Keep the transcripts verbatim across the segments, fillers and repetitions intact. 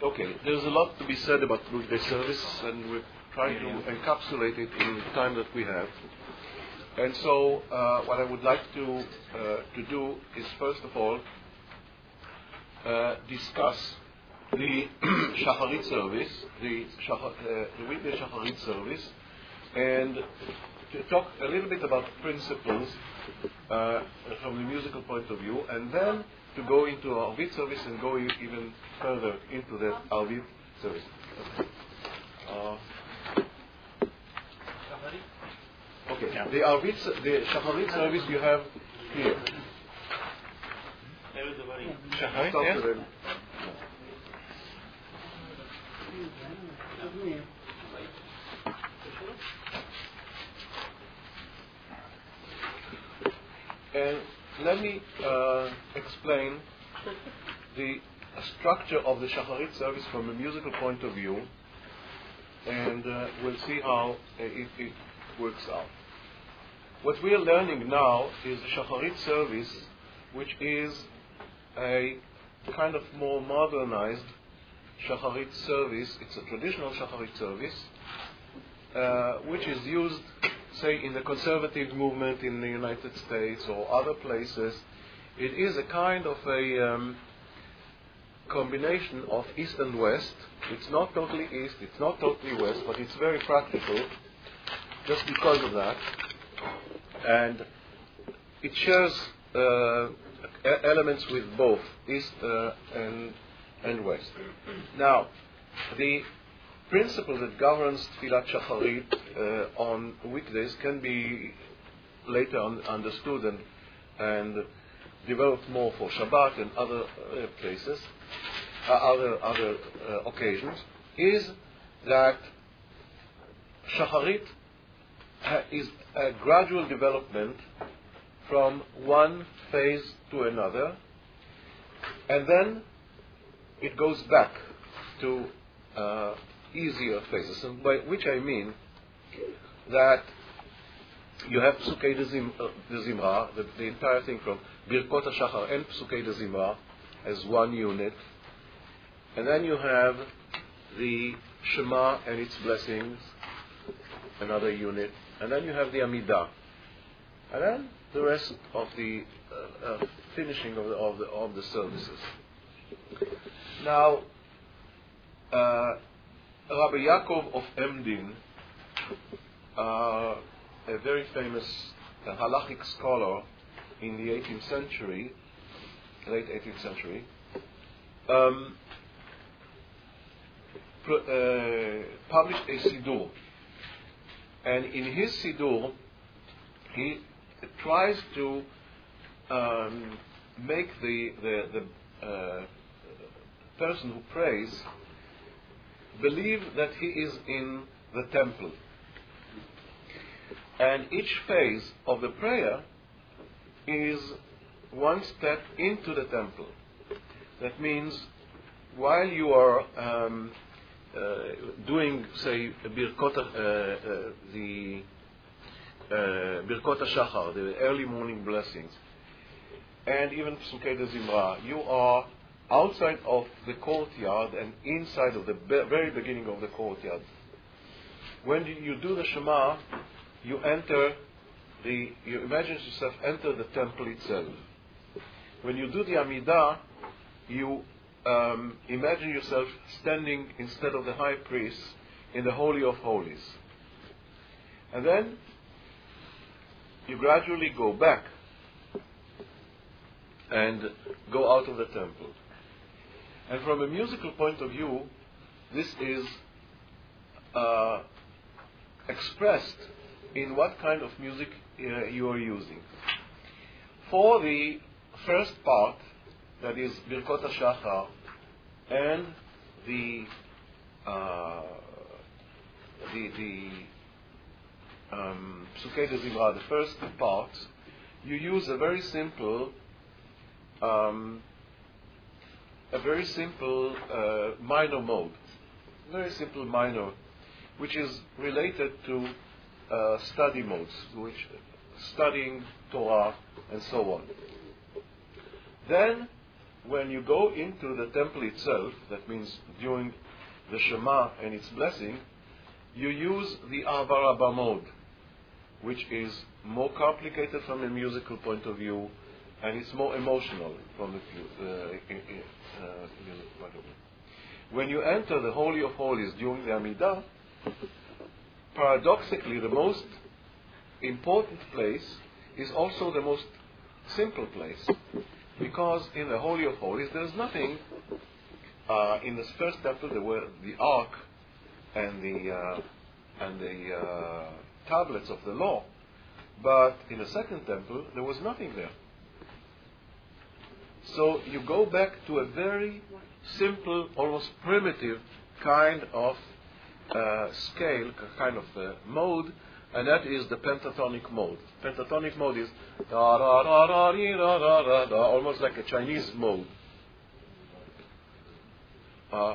Okay, there's a lot to be said about weekday service, and we're trying to encapsulate it in the time that we have. And so, uh, what I would like to uh, to do is, first of all, uh, discuss the Shacharit service, the, Shachar, uh, the weekday Shacharit service, and to talk a little bit about principles uh, from the musical point of view, and then to go into Arvit service and go even further into the Arvit service. Uh, okay, yeah. the Arvit, the Shacharit service you have here. Shacharit, yes. And let me uh, explain the structure of the Shacharit service from a musical point of view, and uh, we'll see how uh, it, it works out. What we are learning now is the Shacharit service, which is a kind of more modernized Shacharit service. It's a traditional Shacharit service, uh, which is used, say, in the conservative movement in the United States or other places. It is a kind of a um, combination of East and West. It's not totally East, it's not totally West, but it's very practical just because of that. And it shares uh, elements with both East uh, and, and West. Now, the principle that governs Tfilat Shacharit uh, on weekdays can be later on understood and, and developed more for Shabbat and other uh, places, uh, other other uh, occasions, is that Shacharit ha- is a gradual development from one phase to another, and then it goes back to uh, easier phases, and by which I mean that you have Psukei de Zimra, the, the entire thing from Birkot HaShachar and Psukei de Zimra as one unit, and then you have the Shema and its blessings, another unit, and then you have the Amidah, and then the rest of the uh, uh, finishing of the, of the of the services. Now, uh, Rabbi Yaakov of Emdin, uh, a very famous uh, halachic scholar in the eighteenth century, late eighteenth century, um, pr- uh, published a Siddur. And in his Siddur, he tries to um, make the, the, the uh, person who prays believe that he is in the temple. And each phase of the prayer is one step into the temple. That means while you are um, uh, doing, say, Birkot, uh, uh, the uh, Birkot HaShachar, the early morning blessings, and even Psukei de Zimra, you are outside of the courtyard and inside of the be- very beginning of the courtyard. When you do the Shema, you enter the, you imagine yourself enter the temple itself. When you do the Amidah, you um, imagine yourself standing instead of the high priest in the Holy of Holies. And then you gradually go back and go out of the temple. And from a musical point of view, this is uh, expressed in what kind of music uh, you are using. For the first part, that is Birkot HaShachar, and the uh, the the um, Psukei de Zimra, the first two parts, you use a very simple um, a very simple uh, minor mode, very simple minor, which is related to uh, study modes, which studying Torah and so on. Then when you go into the temple itself, that means during the Shema and its blessing, you use the Avarabba mode, which is more complicated from a musical point of view, and it's more emotional from the uh, uh, musical point of view. When you enter the Holy of Holies during the Amidah, paradoxically, the most important place is also the most simple place, because in the Holy of Holies there's nothing. Uh, in the first temple there were the Ark and the uh, and the uh, tablets of the law, but in the second temple there was nothing there. So you go back to a very simple, almost primitive kind of uh, scale, kind of uh, mode, and that is the pentatonic mode. Pentatonic mode is da da da da da da da da, almost like a Chinese mode. Uh,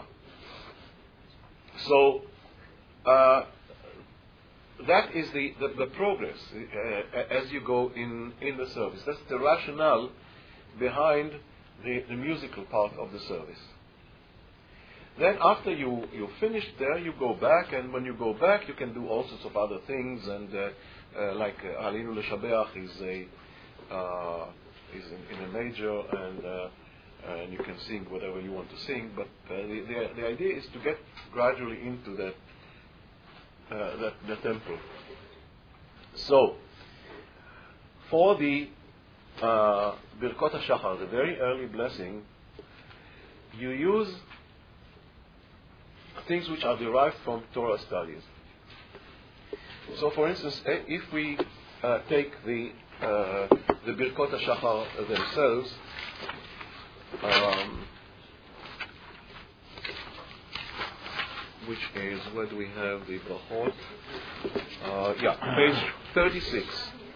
so uh, that is the, the, the progress uh, as you go in, in the service. That's the rationale behind the, the musical part of the service. Then after you, you finish there, you go back, and when you go back you can do all sorts of other things, and uh, uh, like Alinu L'Shabeach is, a, uh, is in, in a major, and uh, and you can sing whatever you want to sing, but uh, the, the, the idea is to get gradually into that, uh, that the temple. So, for the uh, Birkot HaShachar, the very early blessing, you use things which are derived from Torah studies. So, for instance, if we uh, take the uh, the Birkot HaShachar themselves, um, which is, where do we have the Brachot? Uh, yeah, page thirty-six.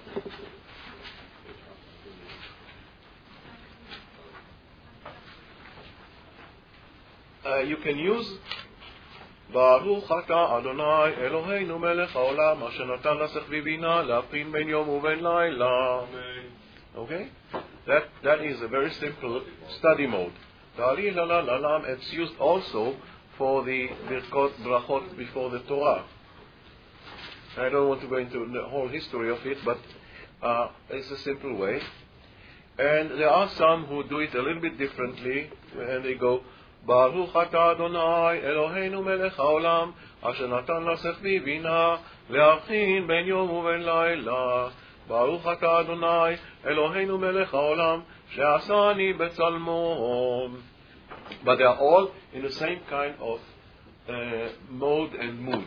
Uh, you can use Baruch Ata Adonai Eloheinu Melech Haolam Asher Natan Lasech V'Bina L'Avchin Ben Yom U'Ben Laila. Okay? That that is a very simple study mode. It's used also for the Birkot Brachot before the Torah. I don't want to go into the whole history of it, but uh, it's a simple way. And there are some who do it a little bit differently, and they go Baruch Ata Adonai Eloheinu Melech Haolam Asher Natan Lasech Bina L'Avchin Ben Yom U'Ben Laila. Baruch Ata Adonai Eloheinu Melech Haolam She'asani Betzalmo. But they are all in the same kind of uh, mode and mood.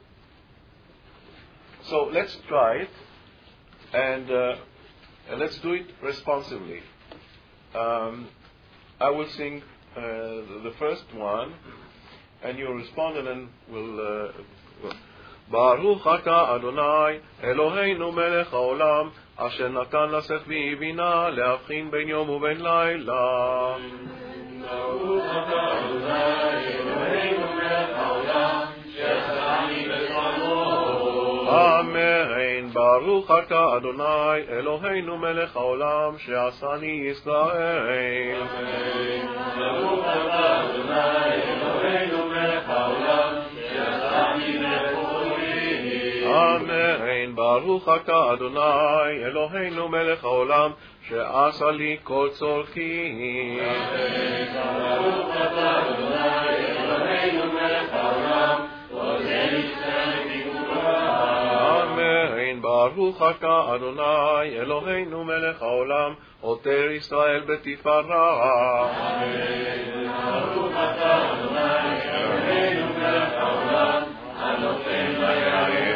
So let's try it, and, uh, and let's do it responsively. Um, I will sing uh, the, the first one, and you'll respond, and then we'll. Uh, we'll Baruch Ata Adonai Eloheinu Melech Haolam Asher Natan Lasech Bina L'Avchin Ben Yom U'Ben Laila. Baruch Ata Adonai Eloheinu Melech Haolam She'asani Betzalmo. Amen. Baruch Ata Adonai Eloheinu Melech Haolam She'asani Yisrael. Amen. Baruch Ata Adonai Eloheinu Melech Haolam She'asani Betzalmo. Amen. Baruch Ata Adonai Eloheinu Melech Haolam She'asa li kol tzorki. Amen. Baruch Ata Adonai Eloheinu Melech Haolam Ozer Yisrael Tikura. Amen. Baruch Ata Adonai Eloheinu Melech Haolam Oter Yisrael Betifara. Amen. Baruch Ata Adonai Eloheinu Melech Haolam Anoten Vayayeh.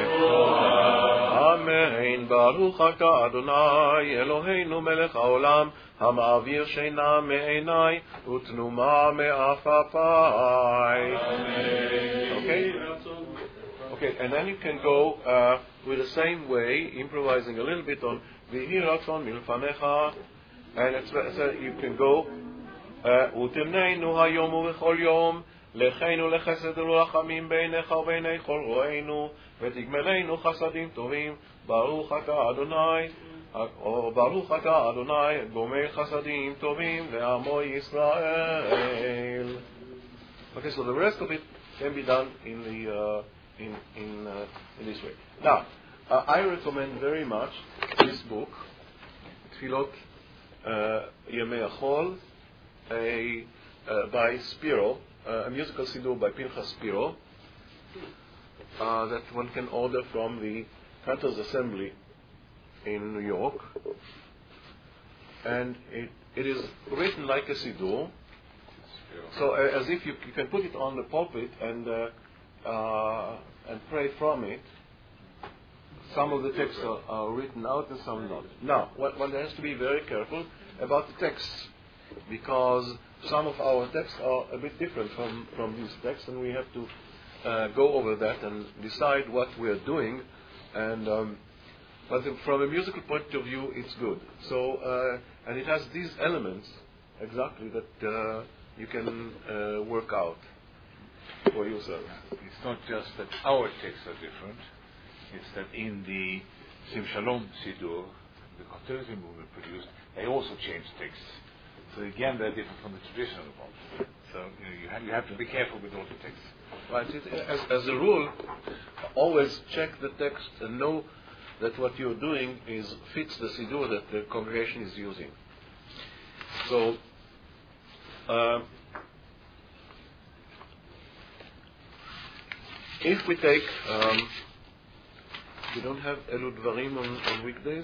Amen. Baruch Ata Adonai Eloheinu Melech Haolam Hama'avir Sheina Me'enai Utnuma Me'afapai. Amen. Okay? Okay, and then you can go uh, with the same way, improvising a little bit on V'hi Ratzon Milfanecha, and it's, so you can go Utimneinu Hayom U'Vechol Yom Lecheinu Lechesed U'Rachamim Beinecha U'Beinei Chol Ro'einu V'tigmeleinu Chasadim Tovim Baruch Ata Adonai or Baruch Ata Adonai Gomer Chasadim Tovim Ve'amo Yisrael. Okay, so the rest of it can be done in the uh, in in uh, in this way. Now, uh, I recommend very much this book, Tfilot uh, Yemei Achol, a uh, by Spiro, uh, a musical siddur by Pinchas Spiro, uh, that one can order from the Cantor's Assembly in New York, and it it is written like a siddur. So uh, as if you, you can put it on the pulpit and uh, uh, and pray from it. Some of the texts are, are written out and some not. Now, one, one has to be very careful about the texts, because some of our texts are a bit different from, from these texts, and we have to uh, go over that and decide what we are doing. And um, but from a musical point of view, it's good. So uh, and it has these elements exactly that. Uh, you can uh, work out for yourself. It's not just that our texts are different, it's that in the Sim Shalom Siddur, the contemporary movement produced, they also changed texts. So again, they're different from the traditional ones. So you know, you, have, you have to be careful with all the texts. Right. It, as, as a rule, always check the text and know that what you're doing is fits the Siddur that the congregation is using. So, Uh, if we take, um, we don't have Elu Dvarim on, on weekdays?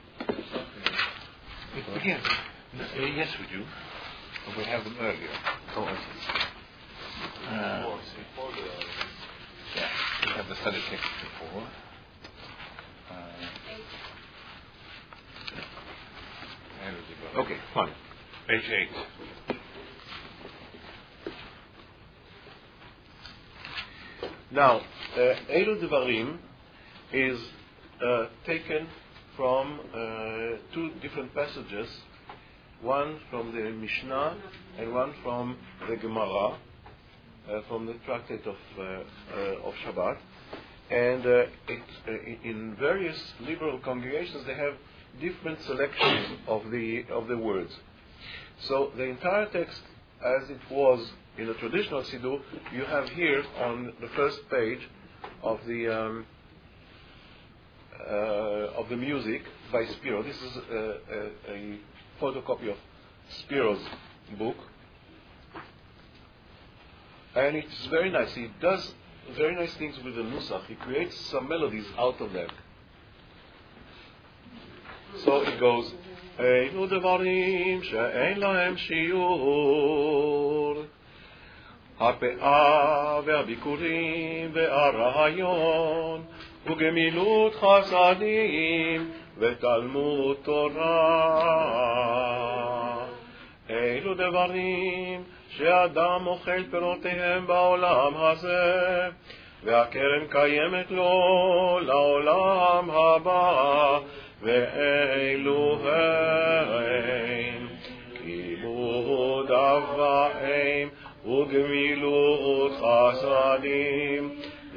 But again, uh, yes we do, but we have them earlier. Oh, I see. Uh, yeah, we have the study text before. Uh, okay, fine. Page eight. Now, uh, Elu Devarim is uh, taken from uh, two different passages, one from the Mishnah and one from the Gemara, uh, from the tractate of uh, uh, of Shabbat. And uh, it, uh, in various liberal congregations, they have different selections of the of the words. So the entire text, as it was in a traditional siddur, you have here on the first page of the um, uh, of the music by Spiro. This is a, a, a photocopy of Spiro's book, and it's very nice. He does very nice things with the nusach. He creates some melodies out of them. So it goes. אלו דברים שאין להם שיעור, הפאה והביקורים והרעיון וגמילות חסדים ותלמוד תורה. אלו דברים שאדם אוכל פירותיהם בעולם הזה, והקרן קיימת לו לעולם הבא, ואלו הם כיבוד אב ואם וגמילות חסדים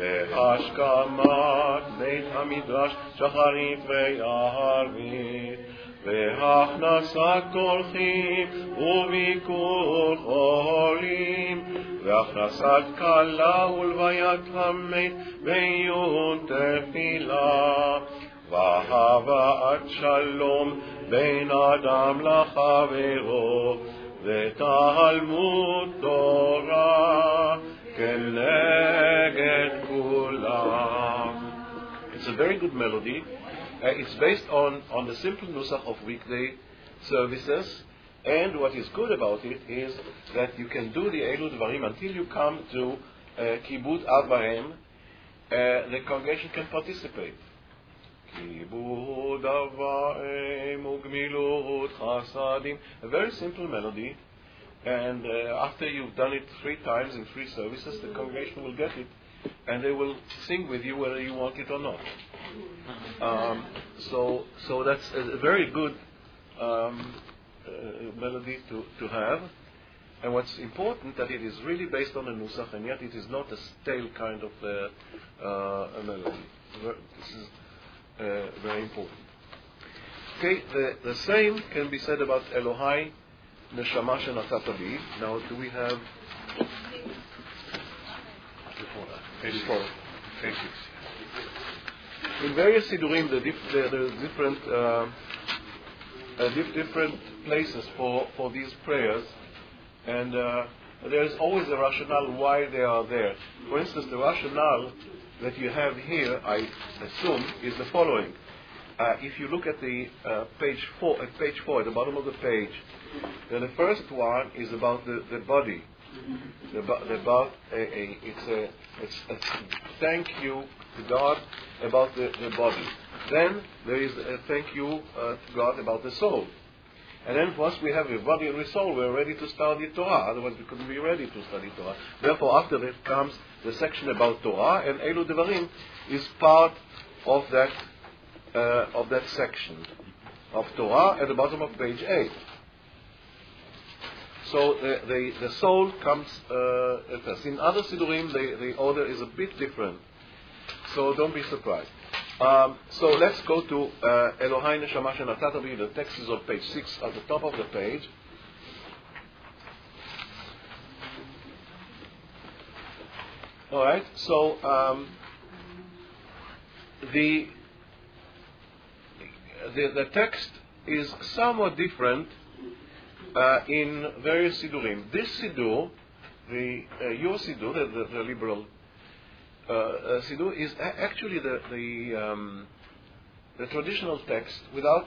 והשכמת בית המדרש שחרית וערבית והכנסת אורחים וביקור חולים והכנסת כלה ולוויית המת ועיון תפילה והבאת שלום בין אדם לחברו ותלמוד תורה כנגד כולם. It's a very good melody. Uh, it's based on, on the simple nusach of weekday services, and what is good about it is that you can do the Elu Dvarim until you come to uh, Kibud Av V'Em. Uh, the congregation can participate. Kibud Av V'Em Ugmilut Chasadim. A very simple melody, and uh, after you've done it three times in three services, the congregation will get it, and they will sing with you whether you want it or not. Um, so, so that's a very good um, uh, melody to, to have. And what's important that it is really based on a nusach, and yet it is not a stale kind of uh, uh, a melody. This is uh, very important. okay, the, the same can be said about Elohai Neshama Shenatata Bi. Now, do we have Before that. Page before? Page six. In various Sidurim, the, dif- the, the different uh, uh, dif- different places for, for these prayers, and uh, there is always a rationale why they are there. For instance, the rationale that you have here, I assume, is the following. Uh, if you look at the uh, page four, at page four, at the bottom of the page, then the first one is about the, the body. The, about a, a, it's a it's a thank you to God about the, the body. Then there is a thank you uh, to God about the soul. And then once we have a body and a soul, we're ready to study Torah. Otherwise, we couldn't be ready to study Torah. Therefore, after that comes the section about Torah, and Elu Devarim is part of that uh, of that section of Torah at the bottom of page eight. So the, the, the soul comes uh, first. In other Sidurim, the, the order is a bit different. So don't be surprised. Um, so let's go to uh, Elohai Neshama Shenatata Bi. The text is on page six at the top of the page. All right. So um, the, the the text is somewhat different Uh, in various Sidurim. This Sidur, the uh, your Sidur, the, the, the liberal uh, uh, Sidur, is a- actually the the, um, the traditional text without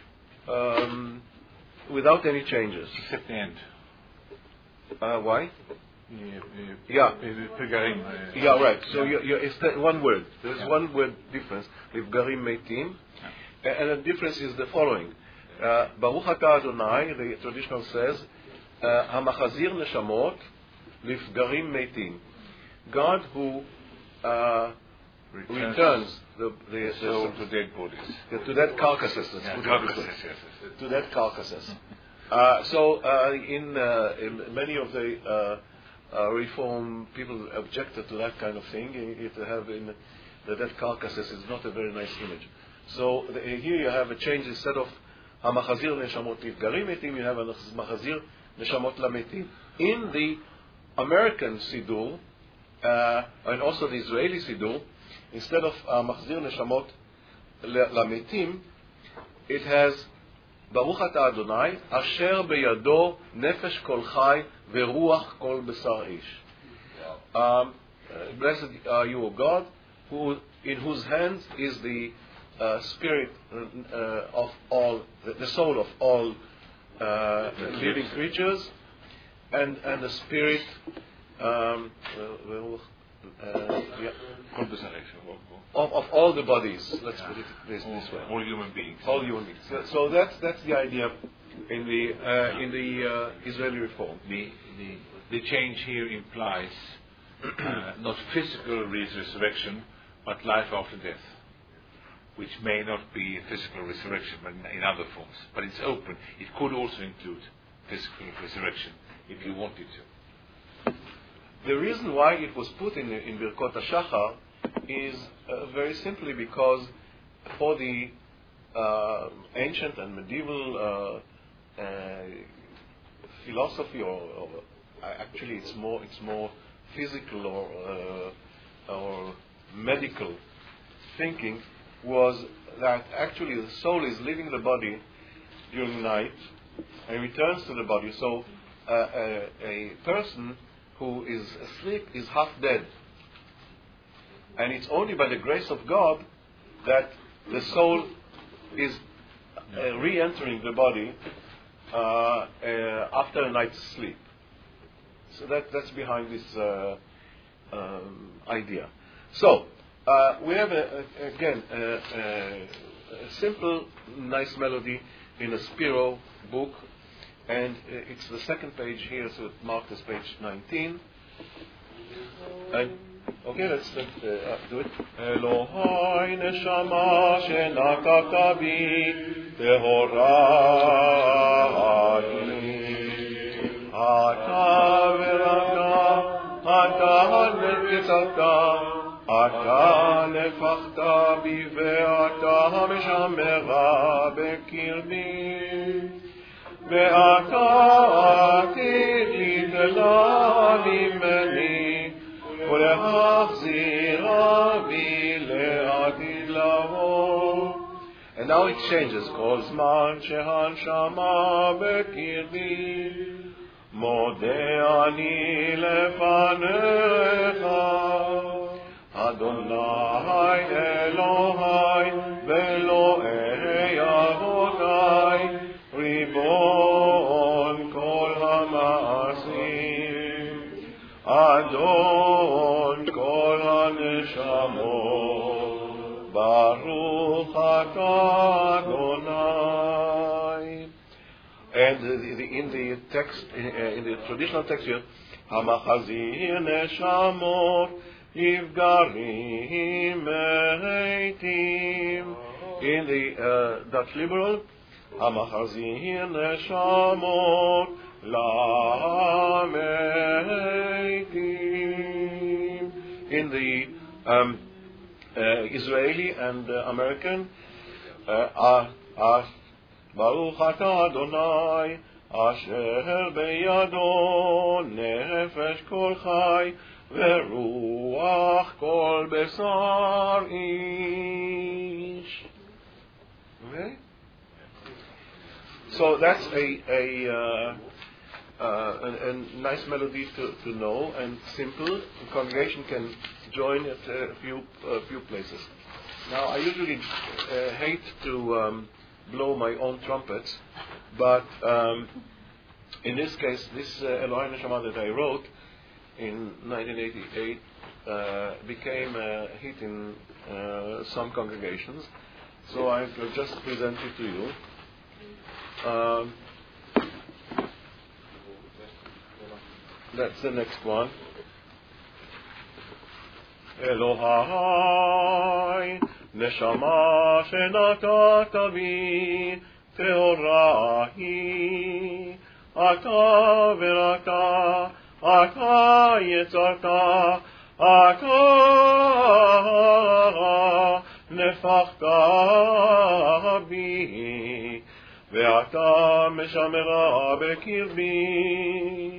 um, without any changes. Except the end. Uh, why? Yeah. Yeah. Yeah, right. So you, you, it's the one word. There's yeah. one word difference. Livgarim Meitim. Yeah. And the difference is the following. Uh, Baruch Atah Adonai, the traditional says, Hamachazir Neshamot Livgarim Meitim. God who uh, returns, returns the, the, the soul to dead bodies. The, to dead carcasses. Yeah, carcasses yes, yes. To dead carcasses. uh, so uh, in, uh, in many of the uh, uh, Reform people objected to that kind of thing. It have in the dead carcasses is not a very nice image. So the, here you have a change instead of Hamachazir Neshamot Livgarim Meitim, you have a Machazir Neshamot Lametim. In the American Sidur, uh, and also the Israeli Sidur, instead of Machazir Neshamot Lametim, it has Baruch Atah Adonai, Asher Beyado Nefesh Kol Chai Veruach Kol Besar Ish. Um, blessed are you, O God, who in whose hands is the Uh, spirit uh, of all, the, the soul of all uh, living creatures, and and the spirit um, uh, uh, yeah, of, of all the bodies. Let's put it this, this way. All human beings. All human beings. So, so that's that's the idea in the uh, in the uh, Israeli Reform. The the the change here implies uh, not physical resurrection, but life after death, which may not be a physical resurrection, but in other forms. But it's open. It could also include physical resurrection, if you wanted to. The reason why it was put in in Birkot HaShachar is uh, very simply because for the uh, ancient and medieval uh, uh, philosophy, or, or actually it's more it's more physical or uh, or medical thinking, was that actually the soul is leaving the body during night and returns to the body. So uh, a, a person who is asleep is half dead. And it's only by the grace of God that the soul is uh, re-entering the body uh, uh, after a night's sleep. So that, that's behind this uh, um, idea. So, Uh, we have, a, a, again, a, a, a simple, nice melody in a Spiro book, and uh, it's the second page here, so it marked as page nineteen. And, okay, let's uh, uh, do it. Elohai Neshama Shenatata Bi Tehorai Ata Verata Ata Netzata אתה נפחת בי ואתה משמרה בקיר ואתה עתיד להתגלה ממני, ולהחזירה בי לעתיד לבוא. And now it changes. כל זמן שהנשמה בקרבי, מודה אני לפניך, אדוני אלוהי ואלוהי אבותי, ריבון כל המעשים, אדון כל הנשמות, ברוך אתה אדוני. And the, the, in the text, in, uh, in the traditional text here, המחזיר נשמות נפגעים מתים. In the uh, Dutch liberal, המחזיר נשמות למתים. In the um, uh, Israeli and uh, American, uh, uh, ברוך אתה אדוני אשר בידו נפש כל חי ורוח כל בשר איש. Okay? So that's a, a, uh, uh, a, a nice melody to, to know and simple. The congregation can join at a few, a few places. Now I usually uh, hate to um, blow my own trumpets, but um, in this case, this uh, Elohai Neshama that I wrote in nineteen eighty-eight uh, became a hit in uh, some congregations, so I will just present it to you. Um, that's the next one. Elohai נשמה שנתת בי טהורה היא, אתה וראתה, אתה יצרת, אתה נפחת בי, ואתה משמרה בקרבי,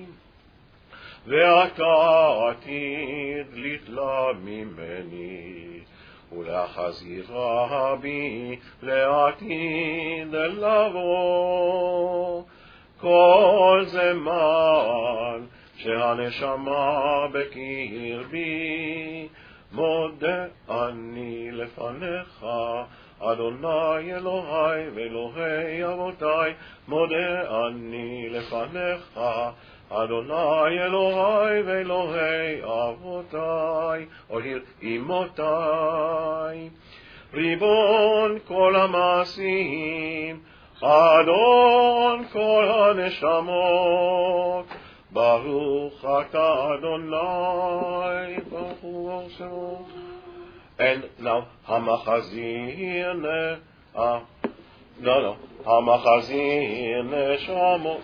ואתה עתיד לתלה ממני. ולהחזירה בי לעתיד לבוא. כל זמן שהנשמה בקרבי, מודה אני לפניך, אדוני אלוהי ואלוהי אבותי, מודה אני לפניך, אדוני אלוהי ואלוהי אבותי, או here, אמותי, ריבון כל המעשים, אדון כל הנשמות, ברוך אתה אדוני, ברוך הוא שמו. And now, המחזיר נ... Uh, no, no, המחזיר נשמות.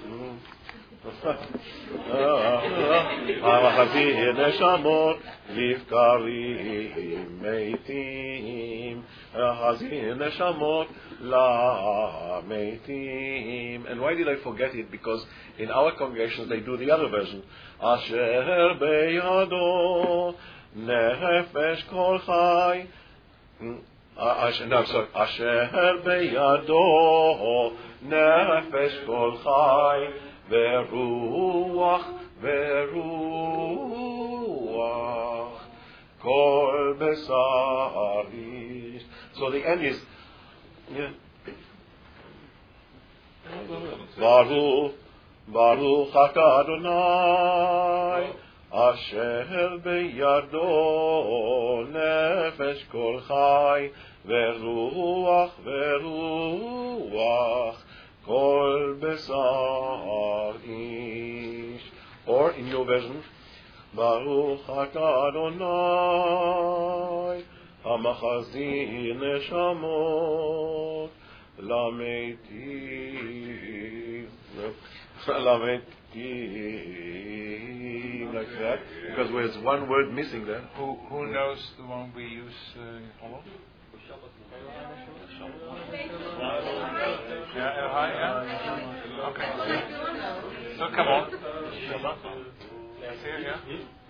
המחזיר נשמות לבקרים מתים, המחזיר נשמות למתים. And why did I forget it? Because in our congregations they do the other version. אשר בידו נפש כל חי, no, sorry, אשר בידו נפש כל חי ורוח ורוח כל בשר איש. So the end is yeah. ברוך ברוך אתה אדוני אשר בידו נפש כל חי ורוח ורוח כל בשר איש. Or in your version, ברוך אתה אדוני המחזיר נשמות למתים, למתים, like that, because there's one word missing there. Who, who knows the one we use uh, in Holland? Yeah, Elohai, yeah. Okay. So come on. Yes, here, yeah.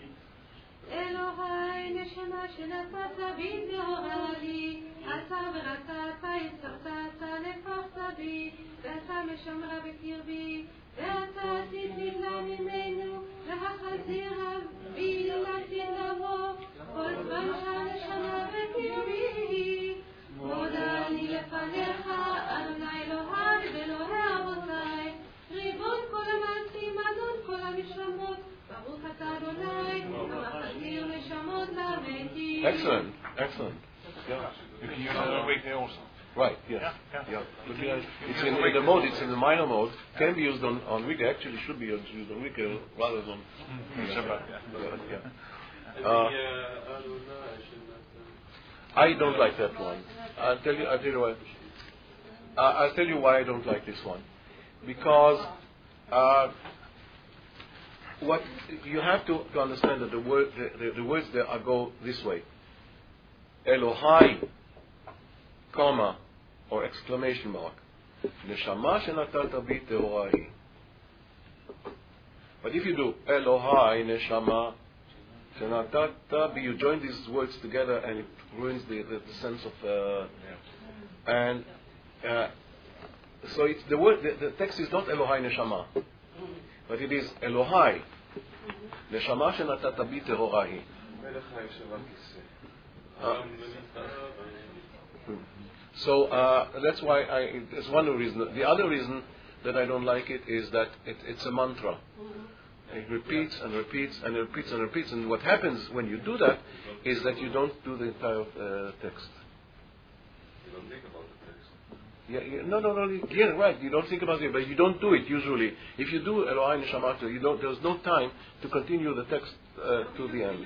אלוהי נשמה שנתת בי טהורה לי, אתה ורצת יסרת נפחת בי, ואתה משמרה בקרבי, ואתה עשית לה ממנו, והחזירה בי לעתיד לבוא, כל זמן שהנשמה בקרבי. מודה אני לפניך, אדוני אלוהי ואלוהי אבותיי, ריבון כל המעשים, אדון כל המשלמות. Excellent, excellent. Yeah. You can use it on a weekday also. Right, yes. Yeah, yeah. yeah. But, yeah, it's in, in the mode, it's in the minor mode. Can be used on, on weekday. Actually, should be used on weekday rather than Shabbat. Yeah. Yeah. Uh, I don't like that one. I'll tell you. I'll tell you why. Uh, I'll tell you why I don't like this one. Because uh, what you have to, to understand that the word, the, the, the words there are go this way. Elohai, comma, or exclamation mark. Neshama shenatata bi tehorai. But if you do Elohai, Neshama shenatata bi, you join these words together and it ruins the, the, the sense of. Uh, and uh, so it's the word. The, the text is not Elohai Neshama, but it is Elohai Neshama shenatata bi tehorai. Uh, so uh, that's why I. It's one reason. The other reason that I don't like it is that it, it's a mantra. It repeats and repeats and repeats and repeats. And what happens when you do that is that you don't do the entire uh, text. You don't think about the text. Yeah, yeah, no, no, no. Yeah, right. You don't think about it, but you don't do it usually. If you do Elohai Neshama, you don't. There's no time to continue the text uh, to the end.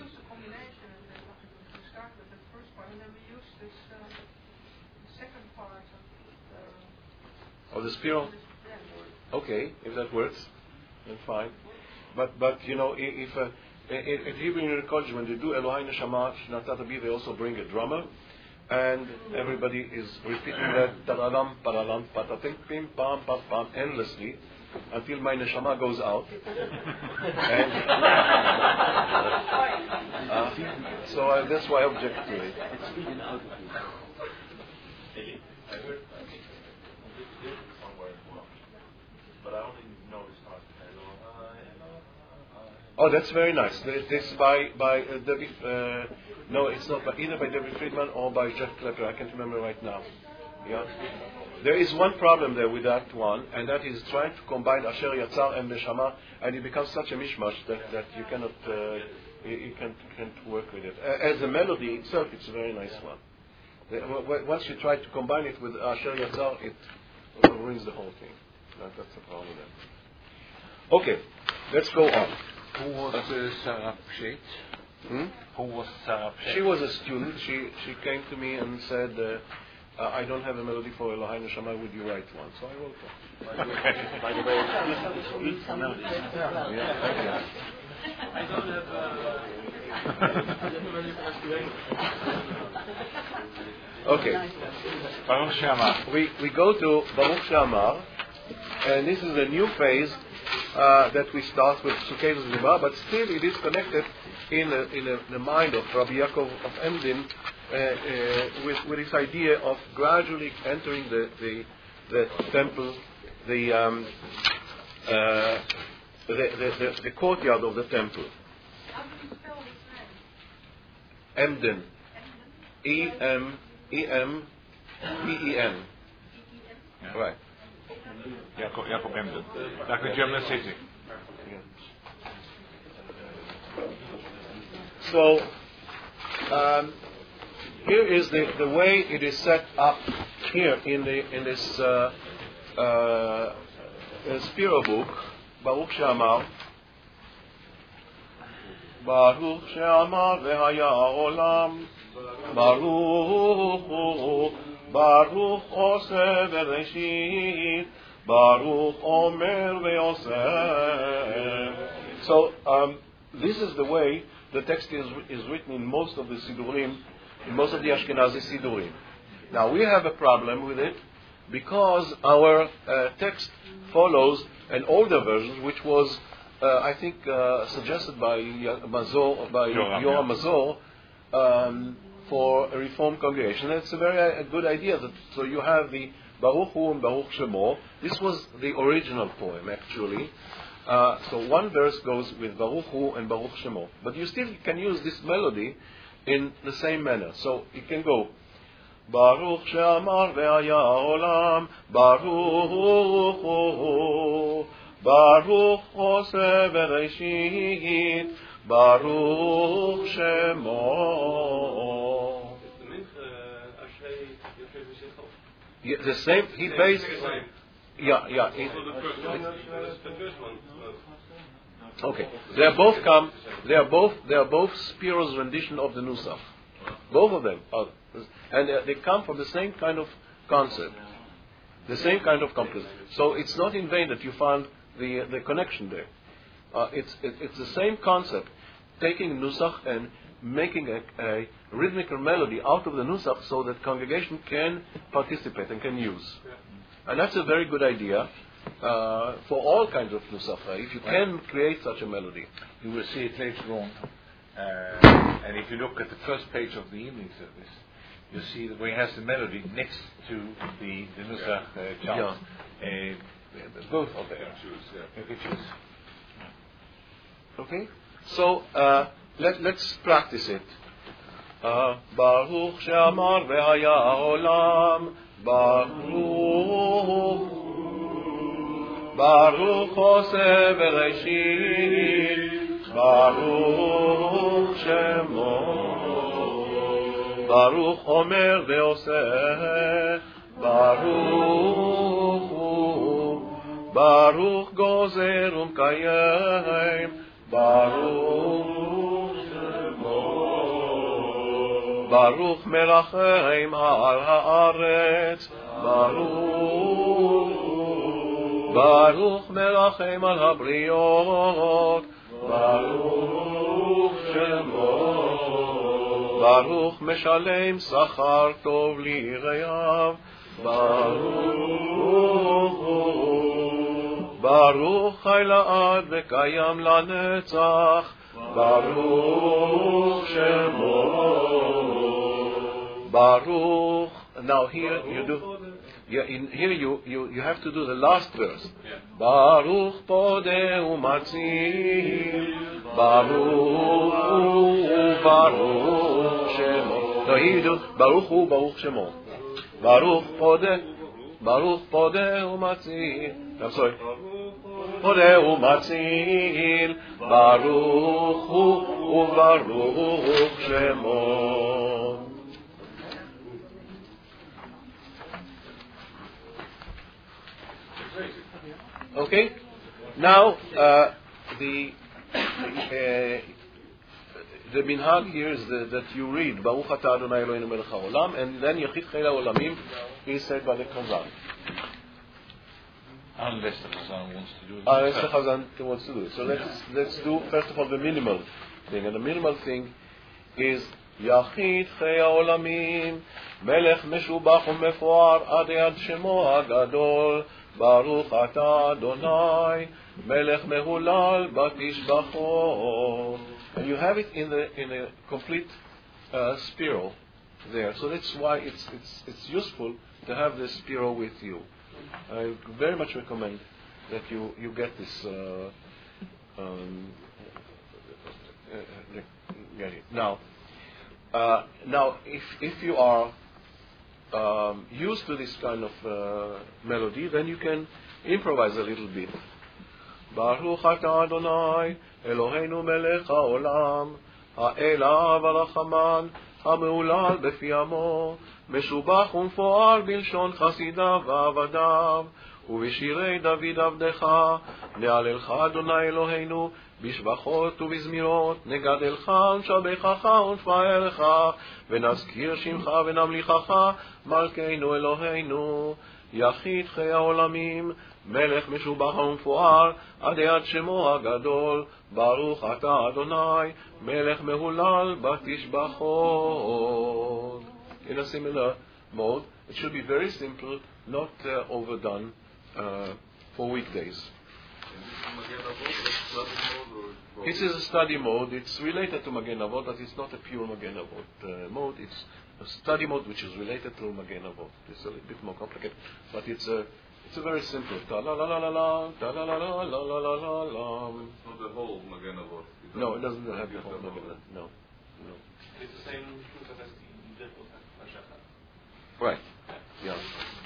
Of the spiral? Okay, if that works, then fine. But but you know, if uh, at Hebrew Unity College when they do Elohai Neshama Shenatata Bi, they also bring a drummer, and everybody is repeating that taralam paralam patatim pim pam pam pam endlessly until my neshama goes out. And uh, so uh, that's why I object to it. I heard somewhere, but I only know this part. Oh, that's very nice. This by by uh, David. Uh, no, it's not by, either by David Friedman or by Jeff Klepper. I can't remember right now. Yeah, there is one problem there with that one, and that is trying to combine Asher Yatzar and Neshama, and it becomes such a mishmash that, that you cannot uh, you, you can't can't work with it. As a melody itself, it's a very nice one. The, w- once you try to combine it with Asher Yatzar, it ruins the whole thing. That, that's the problem there. Okay, let's go on. Who was uh, Sarah Pshet? Hmm? Who was Sarah Pshet? She was a student. She she came to me and said, uh, uh, I don't have a melody for Elohai Neshama, would you write one? So I wrote one. By the way, it's a melody. Yeah, thank you. I don't have uh, Okay. Baruch She'amar. We, we go to Baruch She'amar, and this is a new phase uh, that we start with Sukkot Zimah, but still it is connected in, a, in a, the mind of Rabbi Yaakov of Emdin uh, uh, with, with this idea of gradually entering the, the, the temple, the, um, uh, the, the, the, the courtyard of the temple. Emden. E M E M B E N. Right. Jacob, Jacob Emden. Like a German city. Yeah. So, um, here is the, the way it is set up here in the in this uh, uh, Spiro book, Baruch She'amar. Baruch She'amar ve'haya olam. Baruch, Baruch Oseh Bereshit, Baruch Omer ve'Oseh. So um, this is the way the text is, is written in most of the Sidurim, in most of the Ashkenazi Sidurim. Now we have a problem with it because our uh, text follows an older version, which was, uh, I think, uh, suggested by Ya- Mazor, by Yoram, Yoram yeah. Mazor, um, for a Reformed congregation. And it's a very uh, good idea. That, so you have the Baruch Hu and Baruch Shemo. This was the original poem, actually. Uh, so one verse goes with Baruch Hu and Baruch Shemo. But you still can use this melody in the same manner. So it can go Baruch She'amar ve'haya olam, Baruch Hu, Baruch Choseh Bereshit, Baruch Shemo. Yeah, the same. He based. Yeah, yeah. It, okay, they are both come. They are both. They are both Spiro's rendition of the Nusach. Both of them are, and uh, they come from the same kind of concept, the same kind of concept. So it's not in vain that you found the uh, the connection there. Uh, it's it, it's the same concept, taking Nusach and making a, a rhythmical melody out of the Nusach so that congregation can participate and can use. And that's a very good idea uh, for all kinds of Nusach. If you can create such a melody. You will see it later on. Uh, and if you look at the first page of the evening service, you'll see that where he has the melody next to the, the Nusach uh, chant. Yeah. Uh, both of them. You can choose. Okay? So, uh, let, let's practice it. Uh, Baruch she'amar ve'haya olam, Baruch, Baruch Choseh Bereshit, Baruch Shemo, Baruch Omer ve'oseh, Baruch Hu, Baruch Gozer u'mkayem, Baruch Shemo, Baruch Melachem al haaretz, Baruch, Baruch Melachem al habriot, Baruch Shemo, Baruch Meshalem Sachar Tov Lireyav, Baruch, Baruch Chai La'ad V'Kayam Lanetzach, Baruch Shemo, Baruch. Now here you do. Yeah, in here you, you, you have to do the last verse. Yeah. Baruch Podeh Umatzil, Baruch Baruch Shemo. No, here you do Baruch Hu Baruch Shemo. Baruch Podeh, Baruch Podeh Umatzil. I'm sorry. Podeh Umatzil, Baruch Hu Baruch Shemo. Okay. Now uh, the uh, the minhag here is the, that you read Baruch Atah Adonai Eloheinu Melech HaOlam, and then Yechid Chei HaOlamim is said by the Chazan. Unless the Chazan wants to do it. Unless the Chazan wants to do it. So let's let's do first of all the minimal thing, and the minimal thing is Yachid Chei HaOlamim Melech Meshubach uMefoar Ad Yad Shemo HaGadol Baruch Atah Adonai Melech Mehulal Batishbacho. And you have it in the in a complete uh, spiral there. So that's why it's it's it's useful to have this spiral with you. I very much recommend that you, you get this uh, um, uh, get it. Now uh, now if if you are Um, used to this kind of uh, melody, then you can improvise a little bit. Baruch Atah Adonai Eloheinu Melech HaOlam Ha'elav HaRachaman HaMeulal Befi Amo Meshubach uMfoar Bilshon Chasidav Va'avadav ובשירי דוד עבדך נעללך אדוני אלוהינו בשבחות ובזמירות נגדלך ונשבחך ונפארך ונזכיר שמך ונמליכך מלכנו אלוהינו יחיד חיי העולמים מלך משובח ומפואר עד יד שמו הגדול ברוך אתה אדוני מלך מהולל בתשבחות. In a similar mode. It should be very simple, not uh, overdone uh, for weekdays. This is a study mode. It's related to Magen Avot, but it's not a pure Magen Avot uh, mode. It's a study mode which is related to Magen Avot. It's a little bit more complicated, but it's a it's a very simple. Ta la la la la la, ta la la la la la la la. It's not the whole Magen Avot. No, it doesn't have the whole Magen Avot. No, no. It's the same truth as in the Hashachar. Right. Yeah.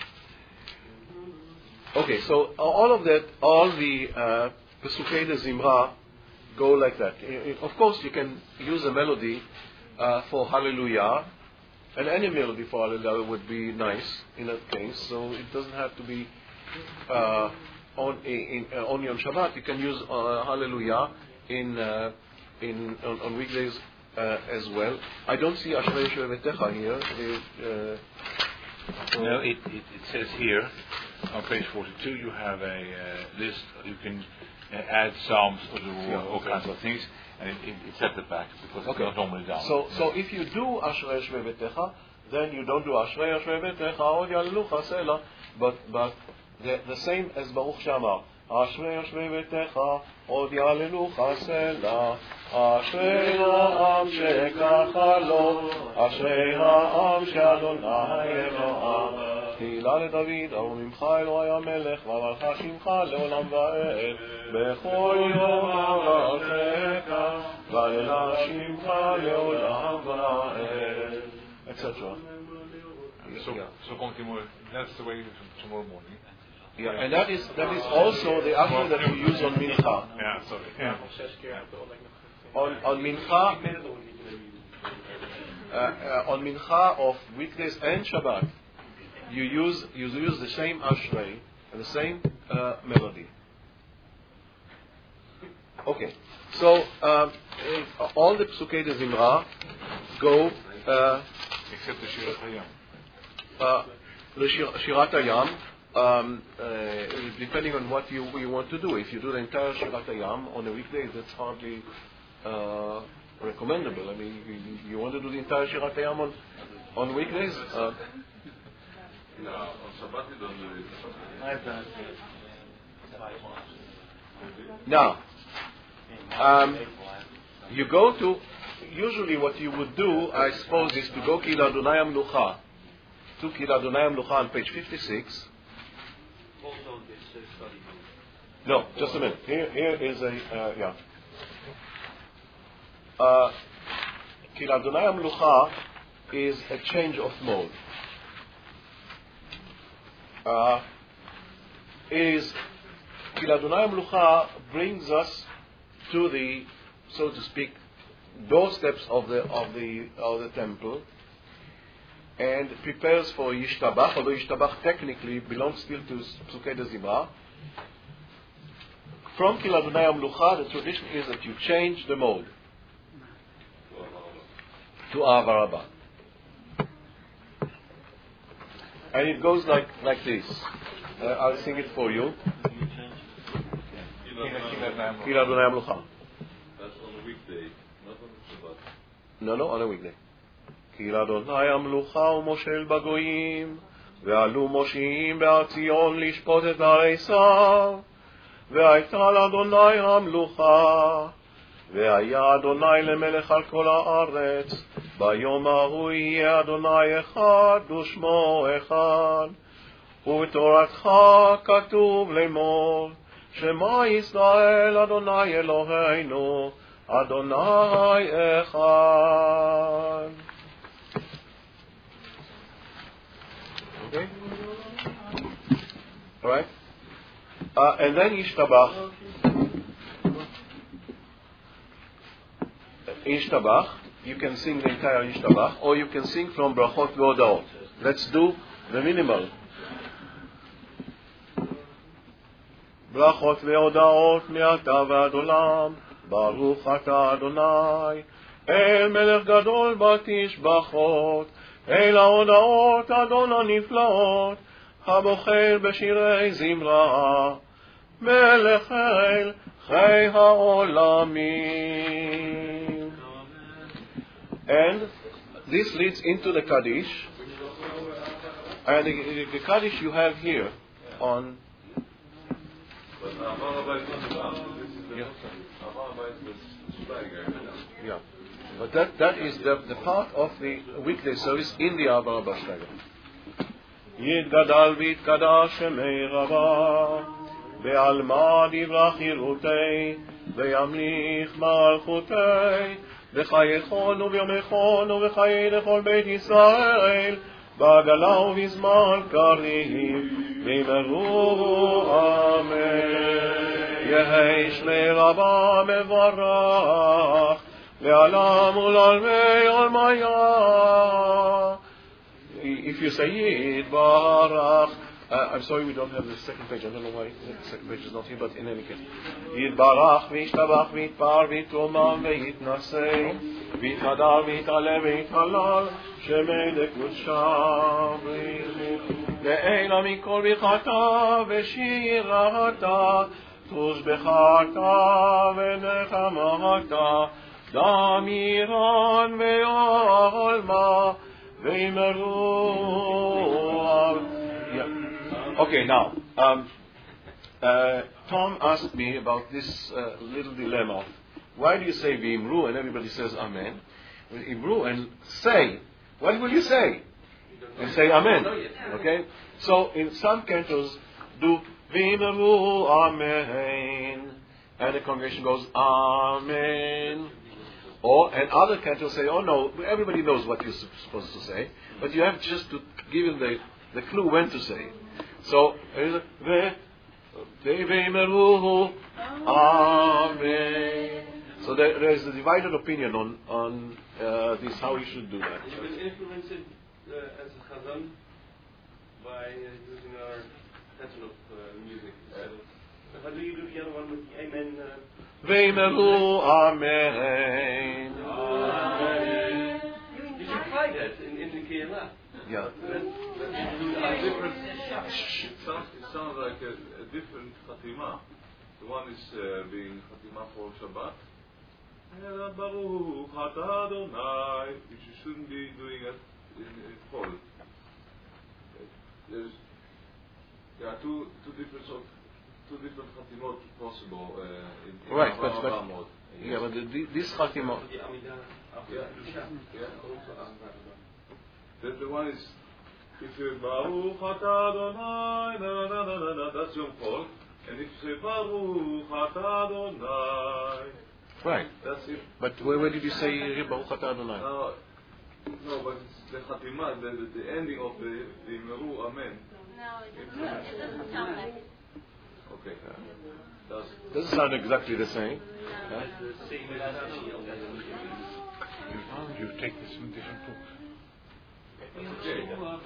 Okay, so uh, all of that, all the uh, Pesukei de Zimra go like that. I, I, of course, you can use a melody uh, for Hallelujah, and any melody for Hallelujah would be nice in that case. So it doesn't have to be uh, on in, uh, only on Shabbat. You can use uh, Hallelujah in uh, in on, on weekdays uh, as well. I don't see Ashrei Shevetecha here. It, uh, No, it, it, it says here on page forty-two you have a uh, list. You can uh, add psalms or do Yeah, all okay. kinds of things, and it, it, it's at the back because Okay. it's not normally down. So, so if you do Ashrei Shvevetecha, then you don't do Ashrei Shvevetecha Od Yalelucha Sela, but but the, the same as Baruch Shamar. Ashrei Shvevetecha Od Yalelucha Sela. Ashrei ha'am shekacha lo. Ashrei ha'am she'Adonai Eloah. תהילה לדוד, ארוממך אלוהי המלך, ועמלך שמך לעולם ועד. בכל יום אברכך, ועללה שמך לעולם ועד. et cetera. So, Yeah. so continue. That's the way from tomorrow morning. Yeah, and that is that is also the Asher that we use on Mincha. Yeah, sorry. Yeah. On on Mincha, uh, uh, on Mincha of weekdays and Shabbat, you use you use the same Ashrei and the same uh, melody. Okay, so um, uh, all the Psukei de Zimra go uh, Except the Shirat Hayam. uh, the Shir- Shirat Hayam. Um, uh, depending on what you, you want to do. If you do the entire Shirat Hayam on a weekday, that's hardly uh, recommendable. I mean, you, you want to do the entire Shirat Hayam on, on weekdays? Uh, No, on Shabbat you don't do it. now, um, you go to, usually what you would do, I suppose, is to go Kil Adonai Amlucha, to Kil Adonai Amlucha on page fifty-six. Also, this uh, study. No, just a minute. Here, here is a, uh, yeah. Uh, Kil Adonai Amlucha is a change of mode. Uh, is Kil Adonai Amlucha brings us to the, so to speak, doorsteps of the of the of the temple, and prepares for Yishtabach, although Yishtabach technically belongs still to Psukei de Zimra. From Kil Adonai Amlucha, the tradition is that you change the mode to Avarabah. And it goes like, like this. Uh, I'll sing it for you. Kil Adonai Amlucha. That's on a weekday, not on Shabbat. No, no, on a weekday. כי לאדוני המלוכה ומושל בגויים, ועלו מושיעים בהר ציון לשפוט את ערי שר, והייתה לאדוני המלוכה, והיה אדוני למלך על כל הארץ, ביום ההוא יהיה אדוני אחד ושמו אחד, ובתורתך כתוב לאמור, שמע ישראל אדוני אלוהינו, אדוני אחד. Okay? All right? Uh, and then Yishtabach. Yishtabach, you can sing the entire Yishtabach, or you can sing from Brachot Ve'odaot. Let's do the minimal. Brachot Ve'odaot me'ata ועד עולם, ברוך אתה אדוני, אל מלך גדול בתשבחות, אל ההודעות אדון הנפלאות, הבוחר בשירי זמרה, מלך אל חי העולמים. And this leads into the Kaddish. And the, the, the Kaddish you have here on. But Amar Rabbi is not the this is the Amar Rabbi is the Schweiger. Yeah. But that, that is the, the part of the weekday service in the Abba Rabba Shleger. יתגדל ויתקדש שמי רבה בעלמא דברה חירותי וימליך מלכותי בחייכון וביומכון ובחיי לכל בית ישראל בעגלה ובזמן קריב וימרו אמן יהי שמי רבה מברך לעלם ולעלמי עלמיה. If you say Yid Barach, uh, I'm sorry we don't have the second page. I don't know why the second page is not here, but in any case, Yid Barach v'ishtabach v'itpar v'tomam v'yitnasei v'yitchadar v'yitaleh v'yithalal shemei dekudsham ve'ela mikol v'chata v'shirata tushbechata v'nechamata damiran ve'olma. Yeah. Okay, now, um, uh, Tom asked me about this uh, little dilemma. Why do you say V'imru and everybody says Amen? Imru and say, what will you say? And say Amen. Okay? So, in some cantos, do V'imru Amen. And the congregation goes Amen. Or, and other cantos say, oh no, everybody knows what you're supposed to say, but you have just to give him the, the clue when to say. So, Amen. So there, there is a divided opinion on, on uh, this, how we should do that. It was influenced uh, as a chazan by uh, using our pattern of uh, music. So, how do you do the other one with the Amen? Uh, V'imru Amen. Amen. You should try that in, in the Kehillah. Yeah. It sounds, it sounds like a, a different Fatima. The one is uh, being Fatima for Shabbat. Baruch Atah Adonai, which you shouldn't be doing it in, in Chol. There's there are two two different sort two different Fatimot possible uh, in, in right, Avram but, but Avram. yeah, but the, this Fatimot. Yeah, yeah, yeah. Then the one is if you say Baruch Atah Adonai, na na na na na, that's Yom Chol, and if you say Baruch Atah Adonai. Right. That's it. But where, where did you say Baruch Atah Adonai? Uh, no, but it's the Chatima, the, the, the ending of the, the Meru Amen. No, it doesn't, it doesn't sound like it. Okay. Does Doesn't sound exactly the same. Huh? You take this from different books. okay.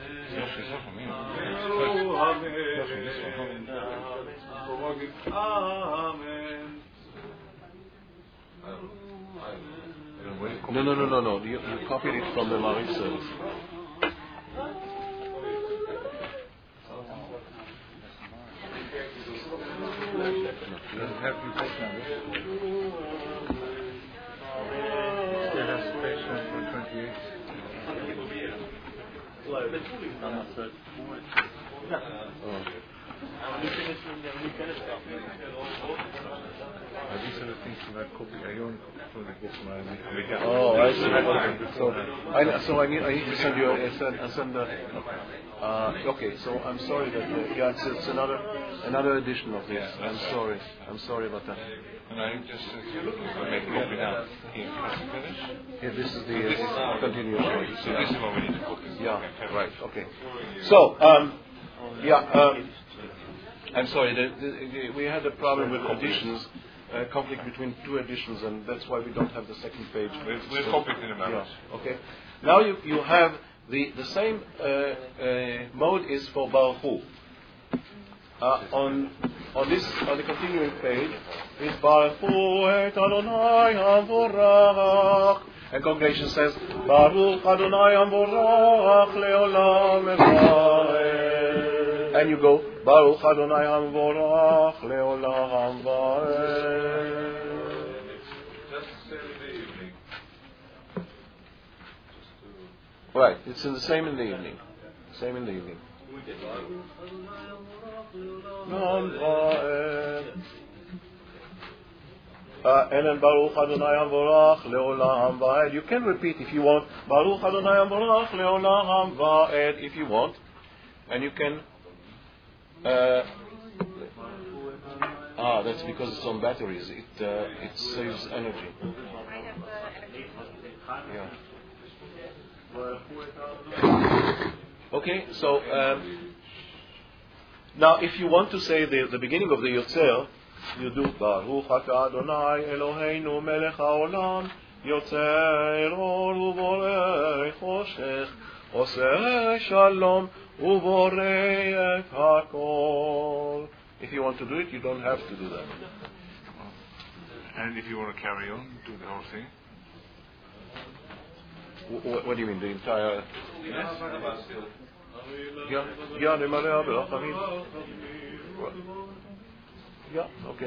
Meru Amen. No, no, no, no, no. You, you copied it from the Maariv service. Does it have to be both numbers? Still has space one for twenty-eight. Oh. These are the things that I copy. I don't Oh, I see. So I, so I need I need to send you a send, a send a, uh, okay. So I'm sorry that uh, yeah, it's, it's another another edition of this. I'm sorry. I'm sorry about that. And I just uh, make a copy now. Here, can I finish? Yeah, this is the This is uh, continuation. So this is what we need to copy. Yeah, right. Okay. So um, yeah. Um, I'm sorry. The, the, the, we had a problem with conditions. Uh, conflict between two editions, and that's why we don't have the second page. We'll, we'll copy it in a minute. Yeah. Okay. Now you, you have the the same uh, uh, mode is for Baruch Hu. Uh, on on this on the continuing page is Baruch Hu et Adonai Havorach, and congregation says Baruch Adonai Havorach leolam evayel, and you go Baruch Adonai Havorach leolam evayel. Right, it's in the same in the evening. Same in the evening. Uh, and then Baruch Adonai Havorach Leolam Va'ed. You can repeat if you want. Baruch Adonai Havorach Leolam Va'ed if you want. And you can... Uh, ah, that's because it's on batteries. It uh, it saves energy. Yeah. Okay, so um, now if you want to say the, the beginning of the Yotzer, you do Baruch Atah Adonai Eloheinu Melech HaOlam Yotzer Or Uborei Choshech Oseh Shalom Uborei Et HaKol. If you want to do it, you don't have to do that. And if you want to carry on, do the whole thing. What, what do you mean, the entire... Yes. Yeah, yeah, Nemalea Berachamim. Yeah, okay.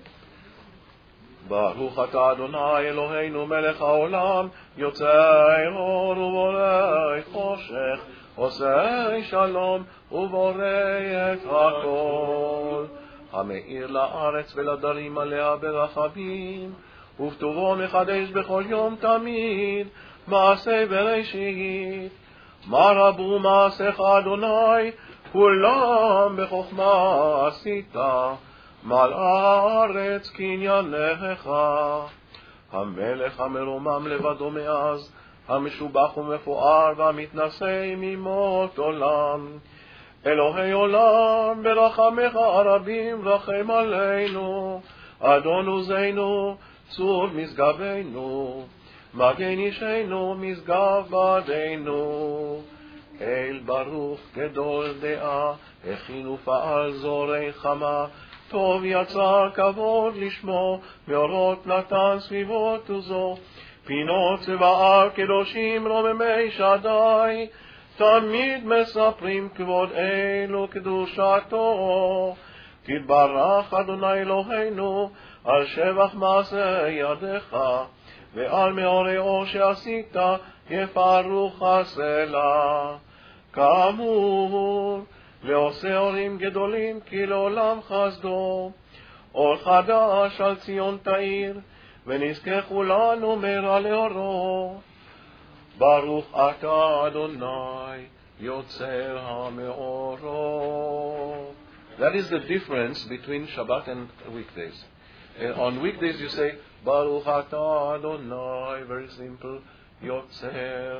Baruch Atah Adonai Eloheinu Melech HaOlam Yotzei Or Uborei Choshech Osei Shalom Uborei Et HaKol Hameir La'aretz Veladarim Alea Berachamim Uvtuvo Mechadesh Bechol Yom Tamid Maaseh Bereshit Marabu Maasech Adonai Kulam Bechokma Asita מלאה ארץ קניינך, המלך המרומם לבדו מאז, המשובח ומפואר והמתנשא ממות עולם. אלוהי עולם, ברחמך הרבים רחם עלינו, אדון עוזנו, צור משגבנו, מגן אישנו, משגב בדנו. אל ברוך גדול דעה, הכין ופעל זורי חמה, טוב יצר כבוד לשמו, מאורות נתן סביבות וזו, פינות צבער קדושים רוממי שדי, תמיד מספרים כבוד אלו קדושתו. תתברך אדוני אלוהינו, על שבח מעשה ידיך, ועל מאורעו שעשית יפרוך הסלע. כאמור, ועושה אורים גדולים כי לעולם חסדו, אור חדש על ציון תאיר, ונזכה כולנו מהרה לאורו. ברוך אתה אדוני יוצר המאורות. That is the difference between Shabbat and weekdays. And on weekdays you say Baruch אתה Adonai, very simple, יוצר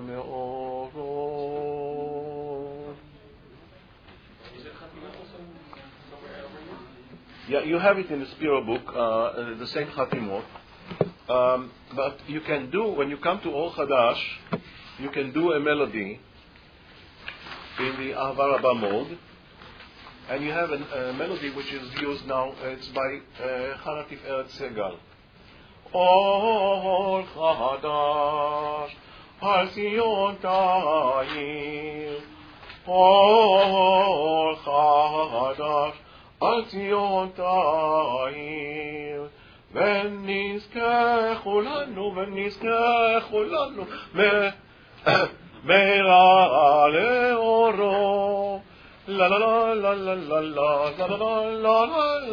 המאורות. Yeah, you have it in the Spiro book, uh, the same Chatimot. Um, but you can do, when you come to Or Chadash, you can do a melody in the Ahava Rabbah mode, and you have an, a melody which is used now. It's by Chana Tiferet Segal. Or Chadash, Al Zion Ta'ir. Or Chadash, Al Zion Ta'ir. ונזכה כולנו, ונזכה כולנו, מהרה לאורו. לה לה לה לה לה לה לה לה לה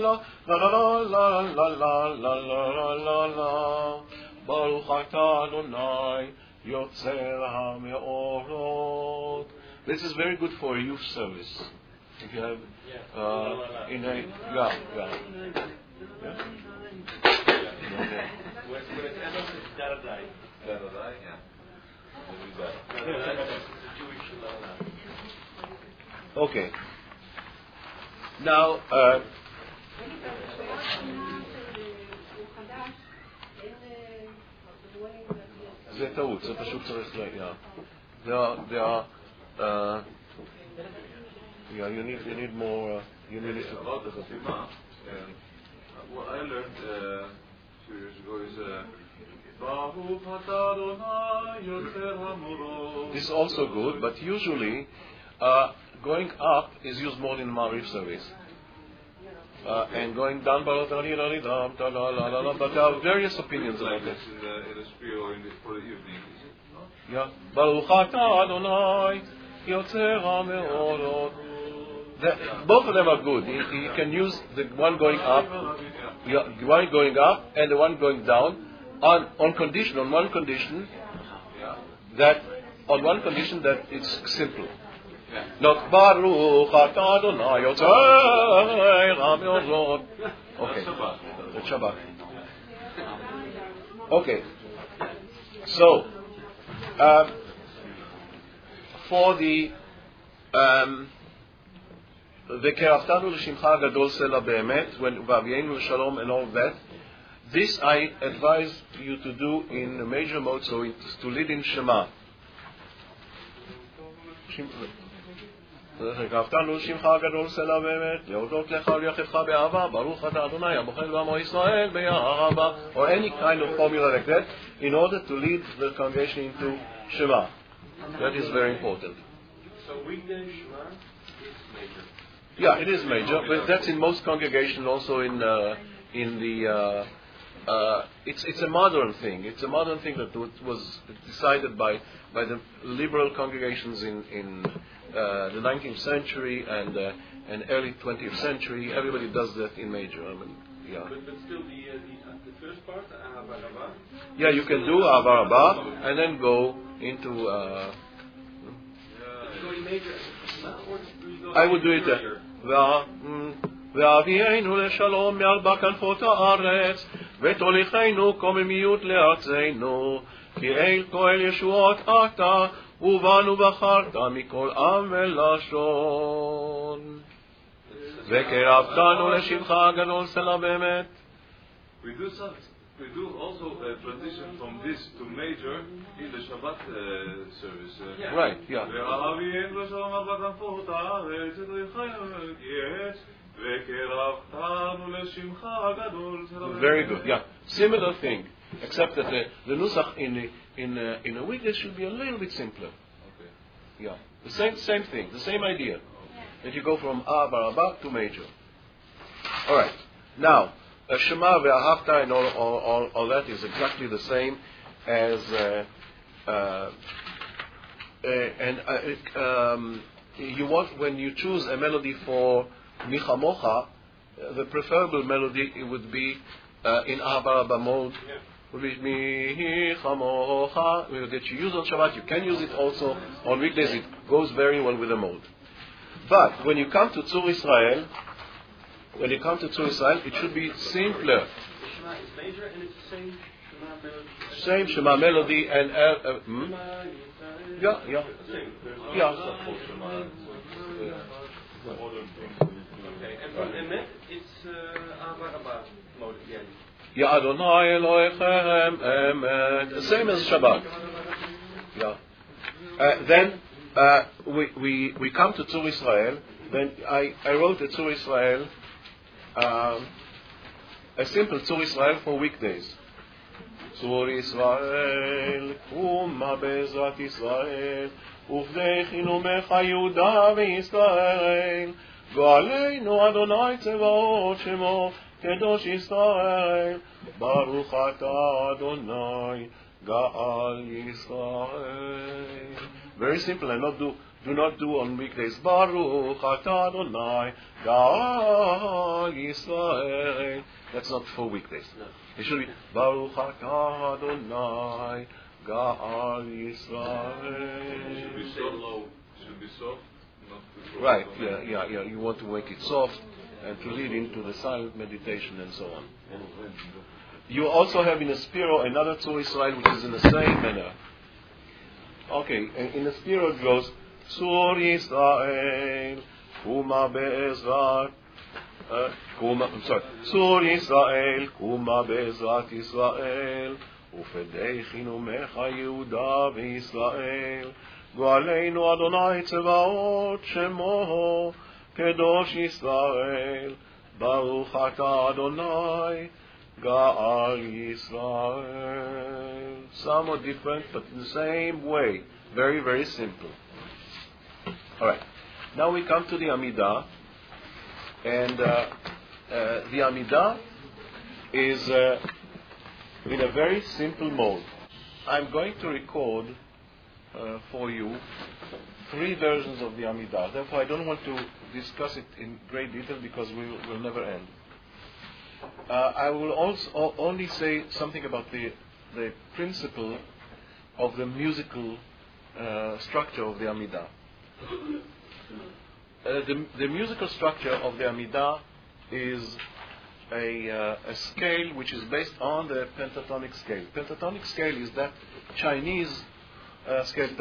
לה לה לה. ברוך אתה אדוני יוצר המאורות. This is very good for a youth service. If you have uh, in a yeah yeah. Yeah. Okay. When it's Amos, it's Daradai. Daradai, yeah. That's the Jewish Lala. Okay. Now, uh, זה טעות, זה פשוט צריך להגיע. There are, there are, uh, yeah, you need, you need more, uh, you need to... About the Chatima, what I learned uh, two years ago is Baruch atah Adonai yotzer hamorot. This is also good, but usually uh, going up is used more in the Ma'ariv service. Uh, and going down, but there are various opinions about this. In the Spiro for the evening, Yeah. Baruch atah Adonai יוצר המאורות. The, both of them are good. You, you can use the one going up, the one going up, and the one going down, on on condition, on one condition, that on one condition that it's simple. Not Baruch Atah Adonai Yotzer HaMeorot. Okay, the Shabbat. Okay, so um, for the um, וקרבתנו לשמך הגדול סלע באמת, והביאנו לשלום and all that, this I advise you to do in a major mode, so it's to lead in Shema. וקרבתנו לשמך הגדול סלע באמת, להודות לך וליחדך באהבה, ברוך אתה אדוני, המוחל בעמו ישראל באהבה, or any kind of formula like that, in order to lead the congregation into Shema. That is very important. So weekday Shema is major. Yeah, it is major, but that's in most congregations, also in uh, in the. Uh, uh, it's it's a modern thing. It's a modern thing that was decided by by the liberal congregations in in uh, the nineteenth century and uh, and early twentieth century. Everybody does that in major. I mean, yeah. But, but still, the, uh, the, uh, the first part, Ahava Rabba. Yeah, you can do Ahava Rabba and then go into. Uh, Go in major. Or do you go I would do it. Uh, ואבינו לשלום מעל בכנפות הארץ ותוליכנו קוממיות לארצנו כי אל כהל ישועות אתה ובנו בחרת מכל עם ולשון וקרבתנו לשמך הגדול סלע באמת. We do some, we do also a transition from this to major in the Shabbat uh, service. Uh, yeah. Right, yeah. Very good, yeah. Similar thing, except that the, the nusach in the, in uh, in a weekday should be a little bit simpler. Okay. Yeah, the same same thing, the same idea. Yeah. That you go from Ahava Rabba to major. All right, now. Uh, Shema ve'ahavta and all, all, all, all that is exactly the same as uh, uh, uh, and uh, um, you want when you choose a melody for Michamocha, uh, the preferable melody it would be uh, in Ahava Rabba mode. Would be Michamocha that you use on Shabbat. You can use it also on weekdays. It goes very well with the mode. But when you come to Tzur Israel. When you come to Tzur Israel, it should be simpler. The Shema is major and it's the same Shema melody. Same Shema melody and uh, uh, hmm? yeah, yeah, yeah. Okay, and from Emet, it's Ahava Rabba mode again. Ya Adonai Elohechem Emet, the same as Shabbat. Yeah. Uh, then uh, we we we come to Tzur Israel. Then I I wrote a Tzur Israel. Um, a simple Tzur Israel for weekdays. Tzur Israel, Kuma Bezrat Israel, Uvdei Chinumecha Yehuda v'Yisrael, Go'aleinu Adonai Tzevaot Shemo, Kedosh Yisrael, Baruch Atah Adonai, Ga'al Yisrael. Very simple, and not do Do not do on weekdays. Baruch Atah Adonai Ga'al Yisrael. That's not for weekdays. No. It should be Baruch Atah Adonai Ga'al Yisrael. It should be so low. It should be soft. Not too right. Yeah. Yeah. Yeah. You want to make it soft and to lead into the silent meditation and so on. You also have in the Spiro another Tzur Israel which is in the same manner. Okay. In the Spiro it goes. Tzur Yisrael, Kuma Be'ezrat, Kuma, I'm sorry, Tzur Yisrael, Kuma Be'ezrat Yisrael, Ufedei Chinumecha Yehuda v'Yisrael, Go'aleinu Adonai Tzevaot Shemo, Kedosh Yisrael, Baruch Atah Adonai, Ga'al Yisrael. Somewhat different, but in the same way. Very, very simple. All right. Now we come to the Amidah, and uh, uh, the Amidah is uh, in a very simple mode. I'm going to record uh, for you three versions of the Amidah. Therefore, I don't want to discuss it in great detail because we will never end. Uh, I will also o- only say something about the the principle of the musical uh, structure of the Amidah. Uh, the, the musical structure of the Amidah is a, uh, a scale which is based on the pentatonic scale. Pentatonic scale is that Chinese uh, scale.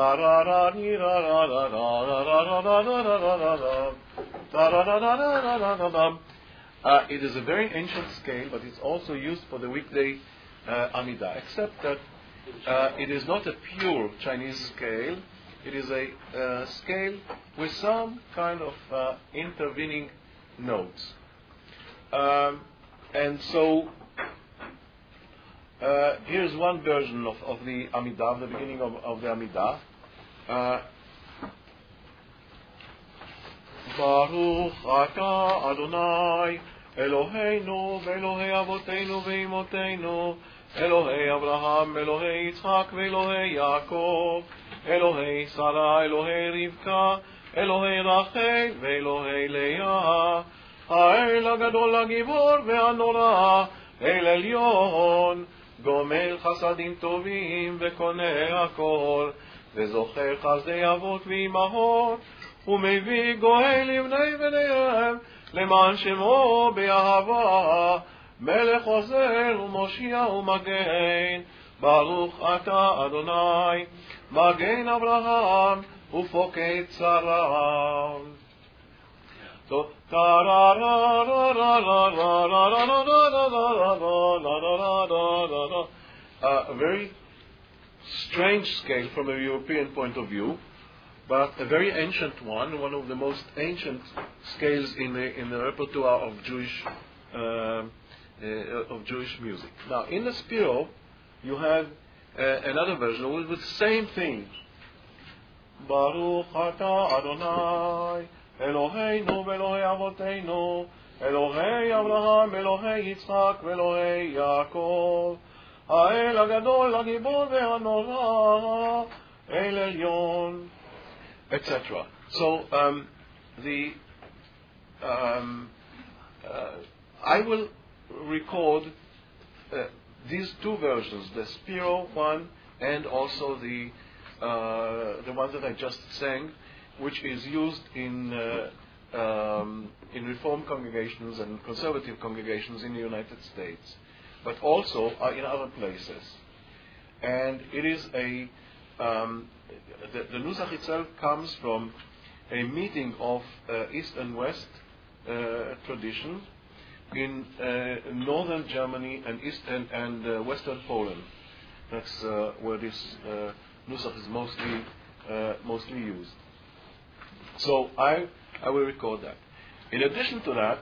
Uh, it is a very ancient scale, but it's also used for the weekday uh, Amidah, except that uh, it is not a pure Chinese scale. It is a uh, scale with some kind of uh, intervening notes. Um, and so, uh, here's one version of, of the Amidah, the beginning of, of the Amidah. Uh, Baruch Ata Adonai Eloheinu ve'Elohei Avoteinu ve'Imoteinu Elohei Abraham, Elohei Yitzchak ve'Elohei Yaakov Elohei Sarah, Elohei Rivka Elohei Rachel ve'Elohei Leah האל הגדול הגיבור והנורא אל עליון גומל חסדים טובים וקונה הכל וזוכר חסדי אבות ואימהות ומביא גואל לבני בניהם למען שמו באהבה מלך עוזר ומושיע ומגן ברוך אתה אדוני מגן אברהם ופוקד שרה. So, a very strange scale from a European point of view, but a very ancient one, one of the most ancient scales in the in the repertoire of Jewish uh, uh, of Jewish music. Now, in the Spiro, you have uh, another version with the same thing. Baruch Ata Adonai Eloheinu ve'Elohei Avoteinu Elohei Abraham, Elohei Yitzchak ve'Elohei Yaakov האל הגדול הגיבור והנורא אל עליון, et cetera. So um, the um, uh, I will record uh, these two versions, the Spiro one and also the uh, the one that I just sang, which is used in uh, um, in Reform congregations and conservative congregations in the United States, but also uh, in other places. And it is a um, the, the Nusach itself comes from a meeting of uh, East and West uh, tradition in uh, northern Germany and East and, and uh, Western Poland. That's uh, where this uh, Nusach is mostly uh, mostly used. So I I will record that. In addition to that,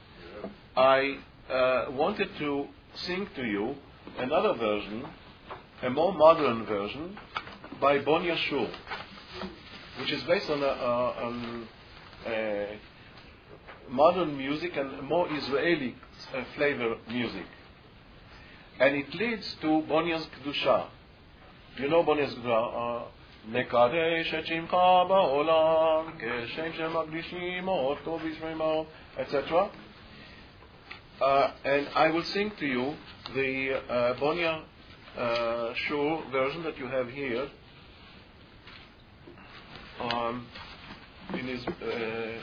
I uh, wanted to sing to you another version, a more modern version, by Bon Yashur, which is based on, a, uh, on a modern music and more Israeli uh, flavor music. And it leads to Bonya's Kedusha. You know Bonya's Kedusha? Nekadesh et shimcha ba'olam, keshem shemagdishim oto b'shmei, et cetera. Uh, and I will sing to you the uh, Bonya uh, Shur version that you have here. Um, in his uh,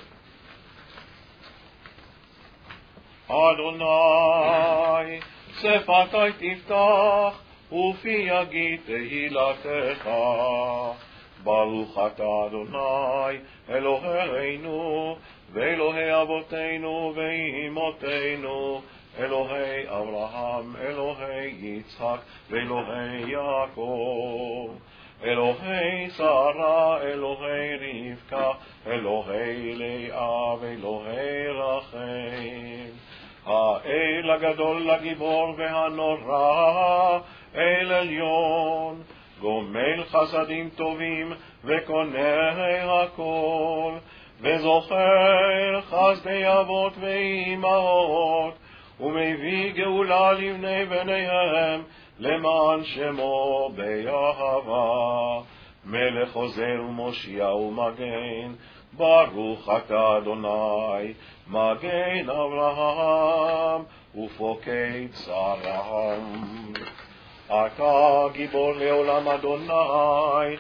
Adonai sefatai tiftach ufi yagid tehilatecha Baruch ata Adonai Eloheinu ve'Elohei Avoteinu ve'Imoteinu Elohei Abraham Elohei Yitzchak ve'Elohei Yaakov Elohei Sarah Elohei Rivka Elohei Leah ve'Elohei Rachel האל הגדול הגיבור והנורא אל עליון גומל חסדים טובים וקונה הכל וזוכר חסדי אבות ואימהות ומביא גאולה לבני בניהם למען שמו באהבה מלך עוזר ומושיע ומגן, ברוך אתה אדוני, מגן אברהם ופוקד צרם. אתה גיבור לעולם אדוני,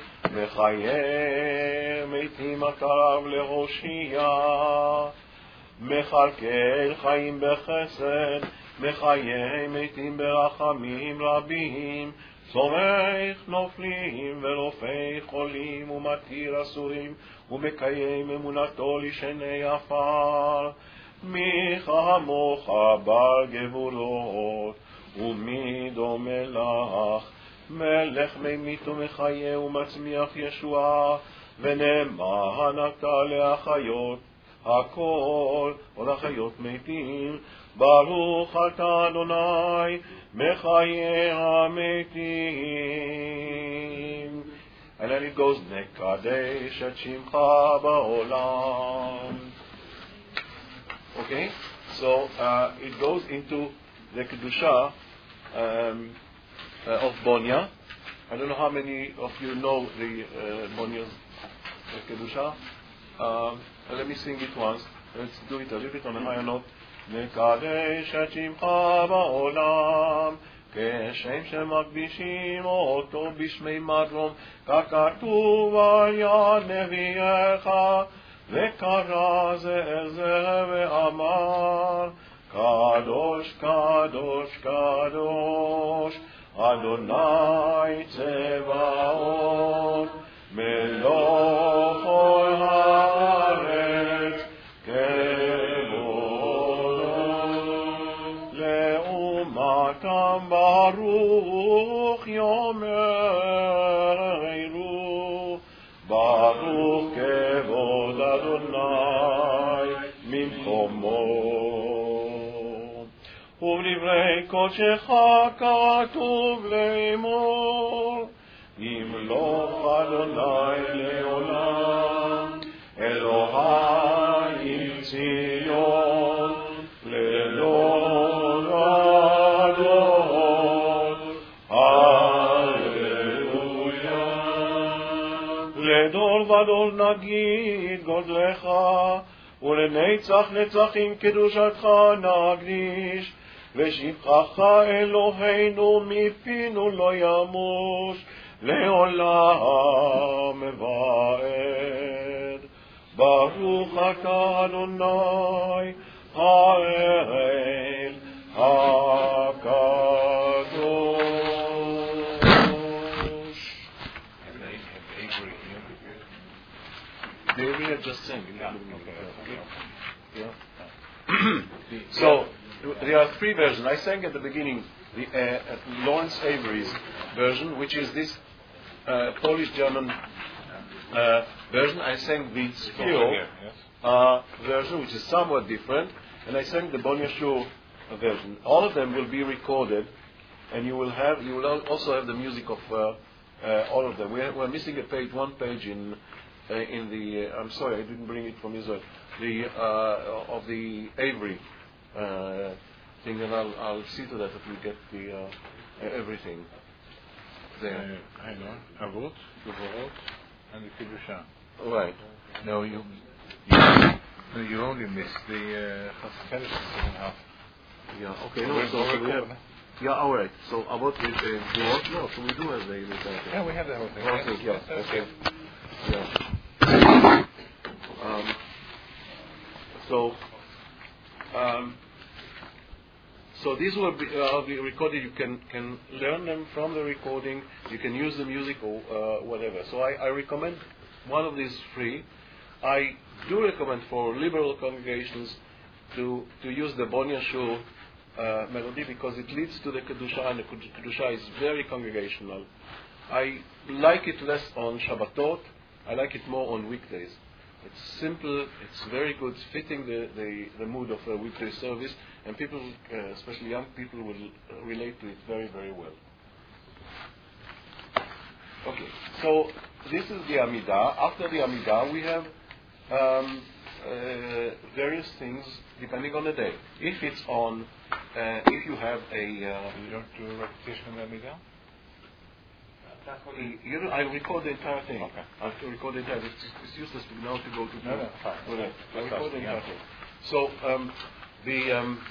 מחיי מתים הקרב להושיע. מכלכל חיים בחסד, מחיי מתים ברחמים רבים. צומח נופלים ורופא חולים ומתיר אסורים, ומקיים אמונתו לשני עפר. מי כמוך בר גבורות, ומי דומה לך, מלך ממית ומחיה ומצמיח ישועה, ונאמן אתה לאחיות הכל, עוד החיות מתים. ברוך אתה אדוני, מחיי המתים. And then it goes, נקדש את שמך בעולם. Okay, so uh, it goes into the Kedusha um, uh, of Bonya. I don't know how many of you know the uh, Bonya's uh, Kedusha. Um, let me sing it once. Let's do it a little bit on a higher note. נקדש את שמך בעולם, כשם שמקדישים אותו בשמי מדרום, ככתוב על יד נביאך, וקרא זה אל זה ואמר, קדוש קדוש קדוש אדוני צבאות, מלוך כל הארץ ברוך יאמרו, ברוך כבוד אדוני ממקומו. ובדברי קודשך כתוב לאמור, ימלוך אדוני לעולם, אלוהי ציון לדור הדור. הללויה. לדור ודור נגיד גודלך, ולנצח נצחים קדושתך נקדיש, ושבחך אלוהינו מפינו לא ימוש לעולם ועד. ברוך אתה אדוני האל הקדוש. David just sang. Yeah. So there are three versions. I sang at the beginning the uh, Lawrence Avery's version, which is this uh, Polish-German uh, version. I sang the Spiro uh, version, which is somewhat different, and I sang the Bonya Shur version. All of them will be recorded, and you will have you will also have the music of uh, uh, all of them. We're, we're missing a page, one page in uh, in the. Uh, I'm sorry, I didn't bring it from Israel. The uh, of the Avery uh, thing, and I'll I'll see to that that we get the uh, everything there. I know. Avot, Gevorot, and the Kedusha. Right. No, you. You, no, you only missed the Chassidus uh, second half. Yeah. Okay. No, so, so we have. Yeah. All right. So Avot with the Gevorot. No. So we do have the. the yeah, we have the whole thing. Whole thing. Yeah. Yes, Okay. Yeah. Um, so, um, so these will be, uh, be recorded. You can, can learn them from the recording. You can use the music or uh, whatever. So I, I recommend one of these free. I do recommend for liberal congregations to, to use the Bonya Shur uh, melody because it leads to the Kedusha, and the Kedusha is very congregational. I like it less on Shabbatot. I like it more on weekdays. It's simple, it's very good, it's fitting the, the, the mood of a weekday service, and people, uh, especially young people, will uh, relate to it very, very well. Okay, so this is the Amidah. After the Amidah, we have um, uh, various things depending on the day. If it's on, uh, if you have a... Uh, you don't do a repetition of the Amidah? You know, I record the entire thing. Okay. I record the entire. It's, it's useless now to go to. No, no, fine. Whatever. I Let's record ask, the yeah. entire thing. So um, the um,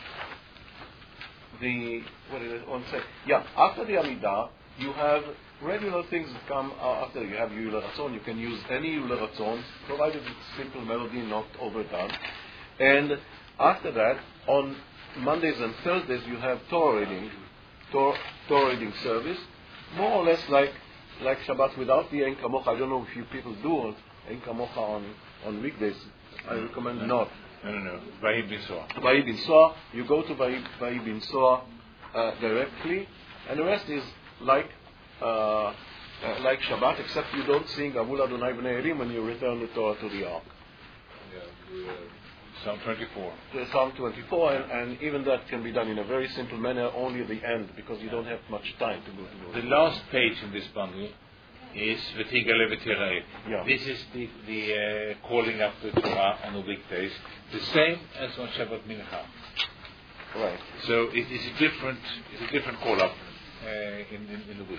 the what did I want to say? Yeah, after the Amidah, you have regular things that come uh, after. You have Yule Ratzon. You can use any Yule Ratzon, provided it's simple melody, not overdone. And after that, on Mondays and Thursdays, you have Torah reading, Torah, Torah reading service, more or less like like Shabbat without the Ein Kamocha. I don't know if you people do Ein Kamocha on on weekdays. I recommend no. not. No, no, no. Vayi bin Soa. Vayi bin Soa, you go to Vayi, Vayi bin Soa uh, directly, and the rest is like uh, uh, like Shabbat, except you don't sing Avul Adonai B'nei Elim when you return the Torah to the Ark. Yeah, uh, Psalm twenty-four. The Psalm twenty-four, and, and even that can be done in a very simple manner, only at the end, because you don't have much time to go to The last page in this bundle is V'tigale v'tirae. Yeah. This is the, the uh, calling up the Torah on the weekdays, the same as on Shabbat Mincha. Right. So it is a different, it's a different call up uh, in, in in the week.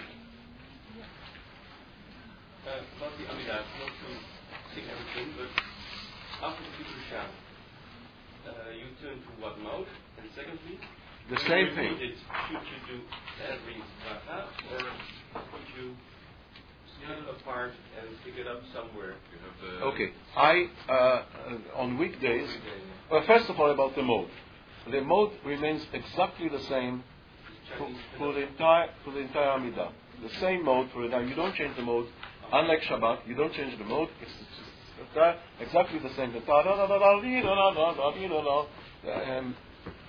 Uh, about the Amidah, not to sing everything, but after the Kedusha, uh, you turn to what mode? And secondly, The when same you thing. read it, should you do every bracha, or should you split it apart and pick it up somewhere? You have the Okay. I, uh, uh, on weekdays, well, first of all, about the mode. The mode remains exactly the same for, for the entire for the entire Amidah. The same mode for the entire. You don't change the mode. Unlike Shabbat, you don't change the mode. It's, it's, it's exactly the same. The ta da da da da dee da da da da dee da da. Um,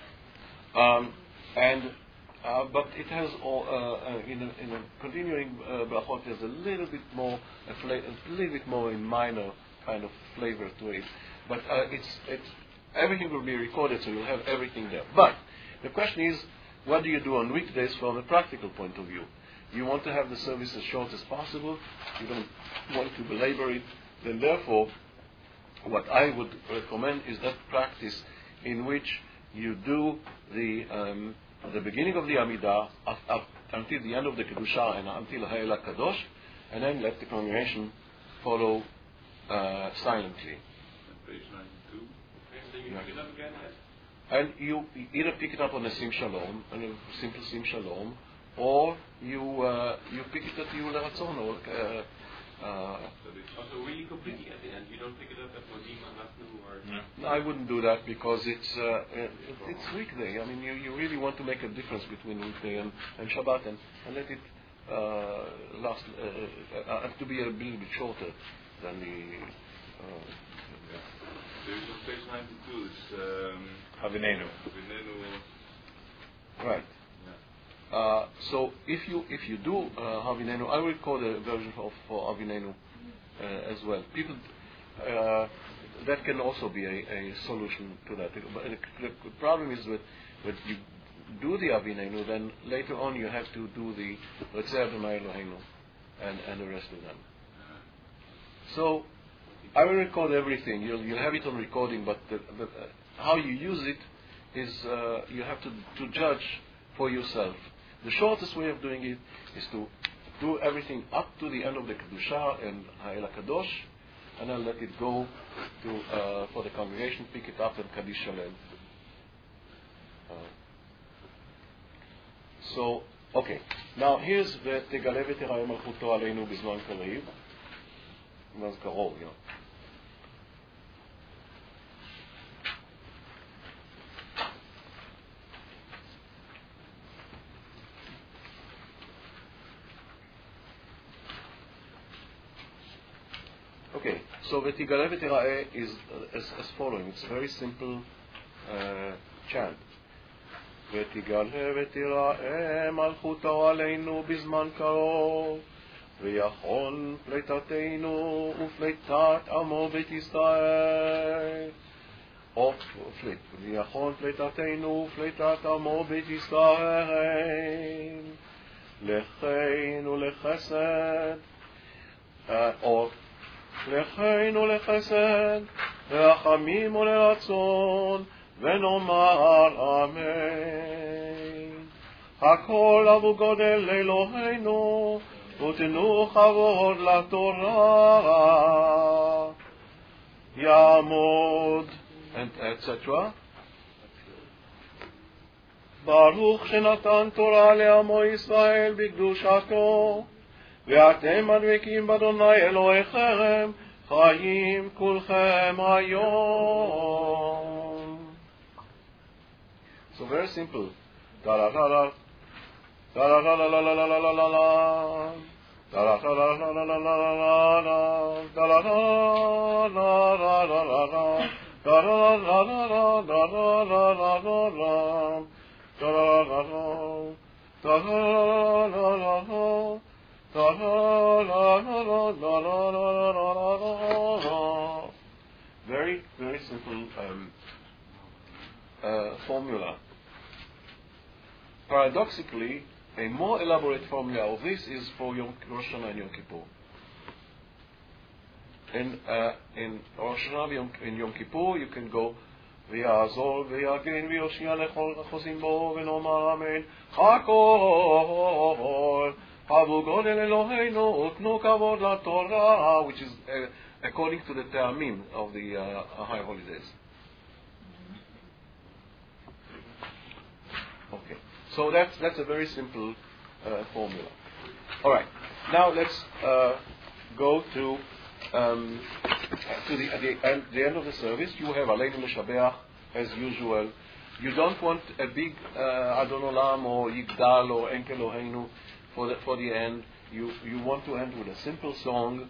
um, and uh, but it has all uh, uh, in a, in a continuing uh, brachot. There's a little bit more a, fla- a little bit more in minor kind of flavor to it. But uh, it's it's everything will be recorded, so you'll have everything there. But the question is, what do you do on weekdays from a practical point of view? You want to have the service as short as possible. You don't want to belabor it. Then therefore, what I would recommend is that practice in which you do the um, the beginning of the Amidah up, up until the end of the Kedusha and until Ha'el HaKadosh, and then let the congregation follow uh, silently. page ninety-two. And then you pick it up again, yes? And you either pick it up on a Sim Shalom, on a simple Sim Shalom, or you uh, you pick it at Yule Ratzon, or uh, uh, Also, really completely at the end. You don't pick it up at Modim and Rafnu or... No. I wouldn't do that because it's uh, it, it's weekday. I mean, you, you really want to make a difference between weekday and, and Shabbat, and, and let it uh, last uh, uh, have to be a little bit shorter than the. Uh, There's on page ninety-two. It's um, Havinenu. Havinenu. right. Yeah. Uh, so if you if you do uh, Havinenu, I will record a version of for Havinenu uh, as well. People, uh, that can also be a, a solution to that. But the, the problem is that when you do the Havinenu, then later on you have to do the Retzeh Adonai Eloheinu and and the rest of them. So I will record everything. You'll you'll have it on recording, but the, the, uh, how you use it is uh, you have to to judge for yourself. The shortest way of doing it is to do everything up to the end of the Kedusha and Ha'el HaKadosh, and then let it go to uh, for the congregation, pick it up and Kaddish Shalem. Uh, so, okay. Now here's the Tegale v'tirae malchuto aleinu b'zman karev. B'zman karov, yeah. Okay, so V'tigale v'tirae is uh, as, as following. It's a very simple uh, chant. V'tigale v'tirae malchuto aleinu b'zman karov v'yachon pleitatenu ufleitat amo beit Yisrael of fleit v'yachon pleitatenu ufleitat amo beit Yisrael lechein ulechesed uh, or לחן ולחסד, רחמים ולרצון, ונאמר אמן. הכל עבור גודל אלוהינו, ותנו כבוד לתורה. יעמוד, and et cetera. ברוך שנתן תורה לעמו ישראל בקדושתו, ואתם מדבקים באדוני אלוהיכם חיים כולכם היום. So very simple. Da da da da da da da da da da da da da da da very, very simple um, uh, formula. Paradoxically, a more elaborate formula of this is for Yom, Rosh Hashanah and Yom Kippur. In, uh, in Rosh Hashanah and Yom Kippur, you can go ויעזור ויגן ויושיע לכל החוזים בו ונאמר אמן הכל חבו גודל אלוהינו ותנו כבוד לתורה, which is uh, according to the ta'amim of the uh, high holidays. Okay, so that's that's a very simple uh, formula. All right, now let's uh, go to um, to the at the end, the end of the service. You have Aleinu L'Shabeach as usual. You don't want a big uh, Adon Olam or Yigdal or Enkel Eloheinu for the for the end. You you want to end with a simple song,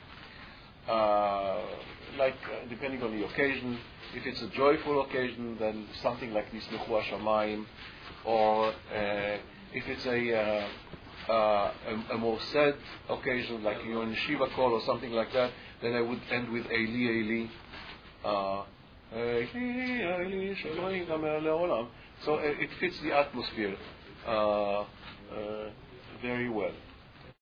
uh, like uh, depending on the occasion. If it's a joyful occasion, then something like Nismechu Hashamayim. Or uh, if it's a, uh, uh, a a more sad occasion, like you're in Shiva call or something like that, then I would end with Eili Eili. Uh, Eili Eili Sheloim Gamer Leolam. So uh, it fits the atmosphere uh, uh, very well.